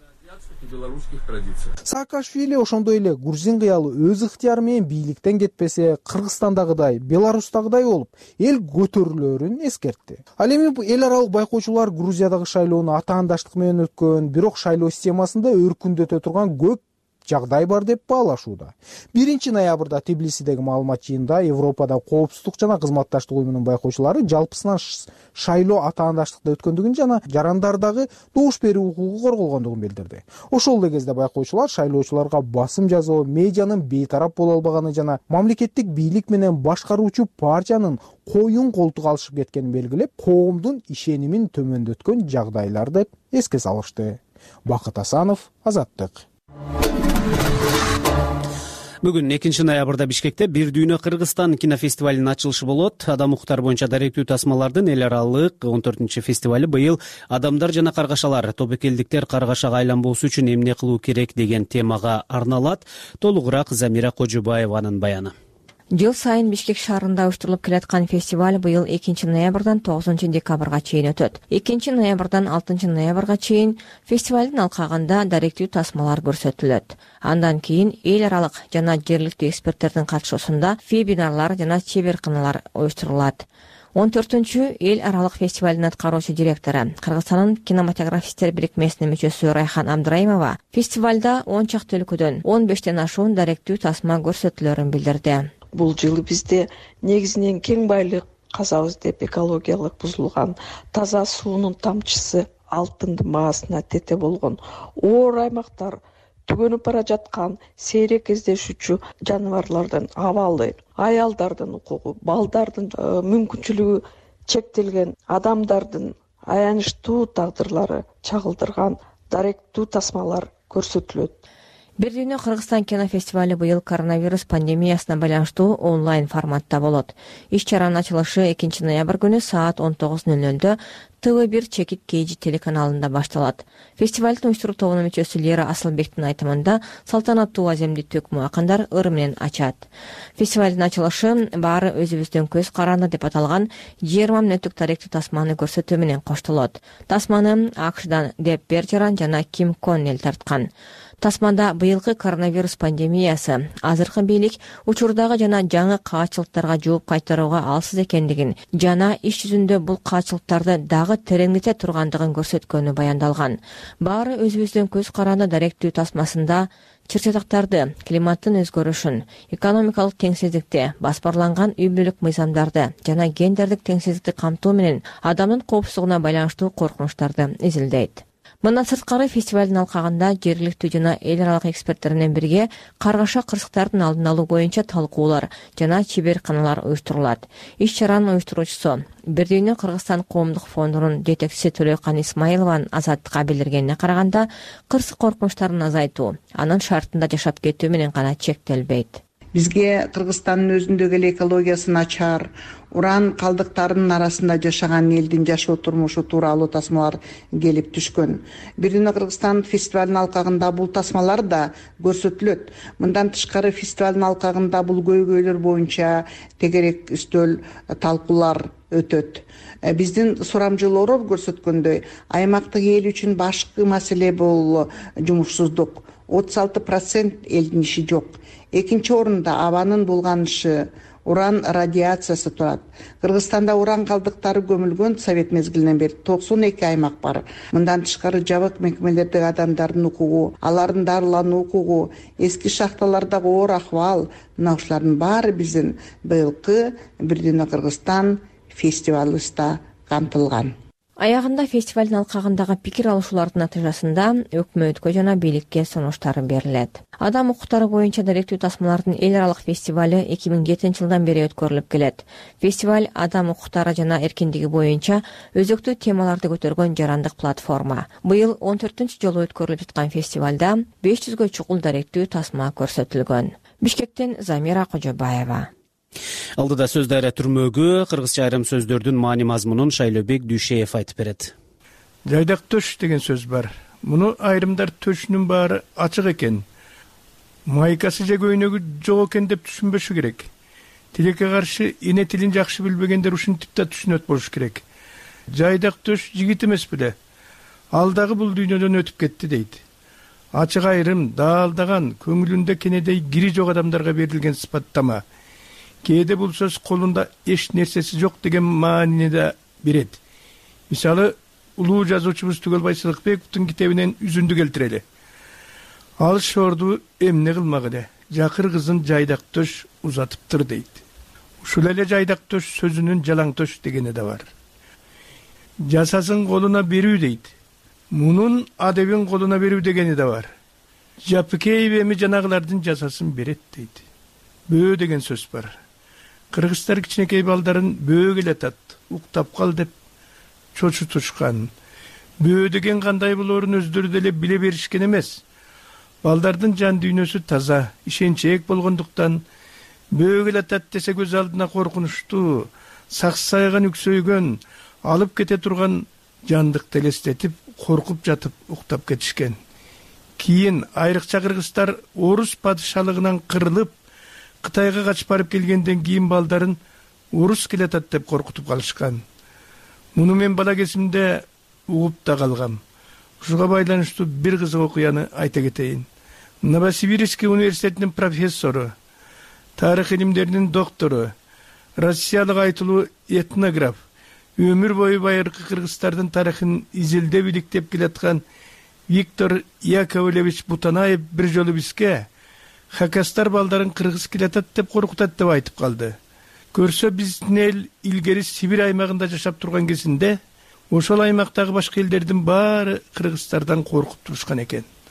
Саакашвили ошондой эле Грузин кыялы өз ыктыяры менен бийликтен кетпесе, Кыргызстандагыдай, Беларустагыдай болуп, эл көтөрүлөрүн эскертти. Ал эми эл аралык байкоочулар Грузиядагы шайлоону атаандаштык менен өткөн, бирок шайлоо системасында өркүндөтө турган көп жагдай бар деп баалашууда. биринчи ноябрда Тбилисидеги маалымат жыйынында Европада коопсуздук жана кызматташтык уюмунун байкоочулары жалпысынан шайлоо атаандаштыкта өткөндүгүн жана жарандардагы добуш берүү укугу корголгондугун билдирди. Ошол эле кезде байкоочулар шайлоочуларга басым жасоо, медианын бейтарап боло албаганы жана мамлекеттик бийлик менен башкаруучу партиянын коюн колтук алышып кеткенин белгилеп, коомдун ишенимин төмөндөткөн жагдайлар деп эске салышты. Бакыт Асанов, Азаттык. Бүгүн экинчи ноябрда Бишкекте Бир дүйнө Кыргызстан кинофестивалынын ачылышы болот. Адам укуктары боюнча даректүү тасмалардын эл аралык он төртүнчү фестивали быйыл адамдар жана каргашалар, тобокелдиктер каргашага айланбоосу үчүн эмне кылуу керек деген темага арналат. Толугураак Замира Кожубаеванын баяны. Жыл сайын Бишкек шаарында уюштурулуп келаткан фестиваль быйыл экинчи ноябрдан тогузунчу декабрга чейин өтөт. экинчи ноябрдан алтынчы ноябрга чейин фестивалдын алкагында даректүү тасмалар көрсөтүлөт. Андан кийин эл аралык жана жергиликтүү эксперттердин катышуусунда вебинарлар жана чеберканалар уюштурулат. он төртүнчү эл аралык фестивалдын аткаруучу директору, Кыргызстандын кинематографисттер бирикмесинин мүчөсү Райхан Абдраимова фестивалда он чакты өлкөдөн он бештен ашуун даректүү тасма көрсөтүлөрүн билдирди. Бул жылы бизде негизинен кең байлык казабыз деп экологиялык бузулган, таза суунун тамчысы алтындын баасына тете болгон оор аймактар түгөнүп бара жаткан сейрек кездешүүчү жаныбарлардын абалы, аялдардын укугу, балдардын мүмкүнчүлүгү чектелген адамдардын аянычтуу тагдырлары чагылдырган даректүү тасмалар көрсөтүлөт. Бир дүйнө Кыргызстан кинофестивали быйыл коронавирус пандемиясына байланыштуу онлайн форматта болот. Иш-чаранын ачылышы экинчи ноябрь күнү саат он тогуз ноль нолдо Т В бир Чекит Кейжи телеканалында башталат. Фестивалдын уюштуруу тобунун мүчөсү Лера Асылбектин айтымында салтанаттуу аземди төкмө акындар ыр менен ачат. Фестивалдын ачылышы баары өзүбүздөн көз каранды деп аталган жыйырма мүнөттүк даректүү тасманы көрсөтүү менен коштолот. Тасманы АКШдан Деп Берджеран жана Ким Коннелл тарткан. Тасмада быйылкы коронавирус пандемиясы азыркы бийлик учурдагы жана жаңы каачылыктарга жооп кайтарууга алсыз экендигин жана иш жүзүндө бул каачылыктарды дагы тереңдете тургандыгын көрсөткөнү баяндалган. Баары өзүбүздөн көз каранды даректүү тасмасында чыр-чатактарды, климаттын өзгөрүшүн, экономикалык теңсиздикти, баспарланган үй бүлөлүк мыйзамдарды жана гендердик теңсиздикти камтуу менен адамдын коопсуздугуна байланыштуу коркунучтарды изилдейт. Мындан сырткары фестивалдын алкагында жергиликтүү жана эл аралык эксперттер менен бирге каргаша кырсыктардын алдын алуу боюнча талкуулар жана чеберканалар уюштурулат. Иш-чаранын уюштуруучусу Бир дүйнө Кыргызстан коомдук фондунун жетекчиси Төлөкан Исмаилованын азаттыкка билдиргенине караганда, кырсык коркунучтарын азайтуу анын шартында жашап кетүү менен гана чектелбейт. Бизге Кыргызстандын өзүндөгү эле экологиясы начар, уран калдыктарынын арасында жашаган элдин жашоо турмушу тууралуу тасмалар келип түшкөн. Бир дүйнө Кыргызстан фестивалынын алкагында бул тасмалар да көрсөтүлөт. Мындан тышкары фестивалдын алкагында бул көйгөйлөр боюнча тегерек үстөл талкуулар өтөт. Биздин сурамжылоорор көрсөткөндөй, аймактык эл үчүн башкы маселе бул жумушсуздук. отуз алты процент элдин иши жок. Экинчи орунда абанын булганышы, уран радиациясы турат. Кыргызстанда уран калдыктары көмүлгөн Совет мезгилинен бери токсон эки аймак бар. Мындан тышкары жабык мекемелердеги адамдардын укугу, алардын дарылануу укугу, эски шахталардагы оор акыбал, мына ушулардын баары биздин быйылкы Бир дүйнө Кыргызстан фестивалыбызда камтылган. Аягында фестивалдын алкагындагы пикир алышуулардын натыйжасында өкмөткө жана бийликке сунуштар берилет. Адам укуктары боюнча даректүү тасмалардын эл аралык фестивалы эки миң жетинчи жылдан бери өткөрүлүп келет. Фестиваль адам укуктары жана эркиндиги боюнча өзөктүү темаларды көтөргөн жарандык платформа. Быйыл он төртүнчү жолу өткөрүлүп жаткан фестивалда беш жүзгө чукул даректүү тасма көрсөтүлгөн. Бишкектен Замира Кожобаева. Алдыда сөз дайра түрмөгү кыргызча айрым сөздөрдүн маани мазмунун Шайлообек Дүйшеев айтып берет. Жайдак төш деген сөз бар. Муну айрымдар төшүнүн баары ачык экен. Майкасы же көйнөгү жок экен деп түшүнбөшү керек. Тилекке каршы эне тилин жакшы билбегендер ушинтип да түшүнөт болуш керек. Жайдак төш жигит эмес беле. Ал дагы бул дүйнөдөн өтүп кетти дейт. Ачык айрым даалдаган, көңүлүндө кенедей кири жок адамдарга берилген сыпаттама. Кээде бул сөз колунда эч нерсеси жок деген маанини да берет. Мисалы, улуу жазуучубуз Түгөл Байсалыкбековдун китебинен үзүндү келтирели. Ал шорду эмне кылмак эле, жакыр кызын жайдак төш узатыптыр дейт. Ушул эле жайдак төш сөзүнүн жалаң төш дегени да бар. Жасасын колуна берүү дейт. Мунун адебин колуна берүү дегени да бар. Жапыкеев эми жанагылардын жасасын берет дейт. Бөө деген сөз бар. Кыргыздар кичинекей балдарын бөө келатат, уктап кал деп чочутушкан. Бөө деген кандай болоорун өздөрү деле биле беришкен эмес. Балдардын жан дүйнөсү таза, ишенчээк болгондуктан бөө келатат десе көз алдына коркунучтуу, саксайган үксөйгөн, алып кете турган жандыкты элестетип, коркуп жатып уктап кетишкен. Кийин айрыкча кыргыздар орус падышалыгынан кырылып, Кытайга качып барып келгенден кийин балдарын орус келатат деп коркутуп калышкан. Муну мен бала кезимде угуп да калгам. Ушуга байланыштуу бир кызык окуяны айта кетейин. Новосибирский университетинин профессору, тарых илимдеринин доктору, Россиялык айтылуу этнограф, өмүр бою байыркы кыргыздардын тарыхын изилдеп иликтеп келаткан Виктор Яковлевич Бутанаев бир жолу бизге хакастар балдарын кыргыз келатат деп коркутат деп айтып калды. Көрсө биздин эл илгери Сибирь аймагында жашап турган кезинде ошол аймактагы башка элдердин баары кыргыздардан коркуп турушкан экен.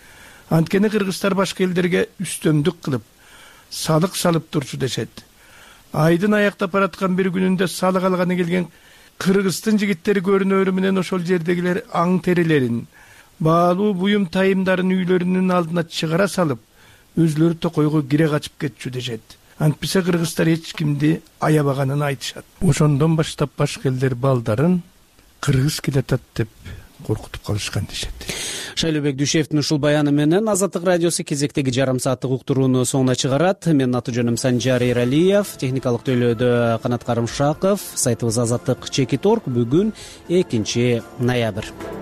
Анткени кыргыздар башка элдерге үстөмдүк кылып, салык салып турчу дешет. Айдын аяктап бараткан бир күнүндө салык алганы келген Кыргыздын жигиттери көрүнөрү менен ошол жердегилер аң терилерин, баалуу буюм тайымдарын үйлөрүнүн алдына чыгара салып, өзлөрү токойго кире качып кетчү дешет. Антпесе кыргыздар эч кимди аябаганын айтышат. Ошондон баштап башка элдер балдарын кыргыз келатат деп коркутуп калышкан дешет. Шайлообек Дүйшевдин ушул баяны менен Азаттык радиосу кезектеги жарым сааттык уктурууну соңуна чыгарат. Менин аты жөнүм Санжар Эралиев, техникалык төлөөдө Канат Карымшаков, сайтыбыз азаттык чекит точка орг. Бүгүн экинчи ноябрь.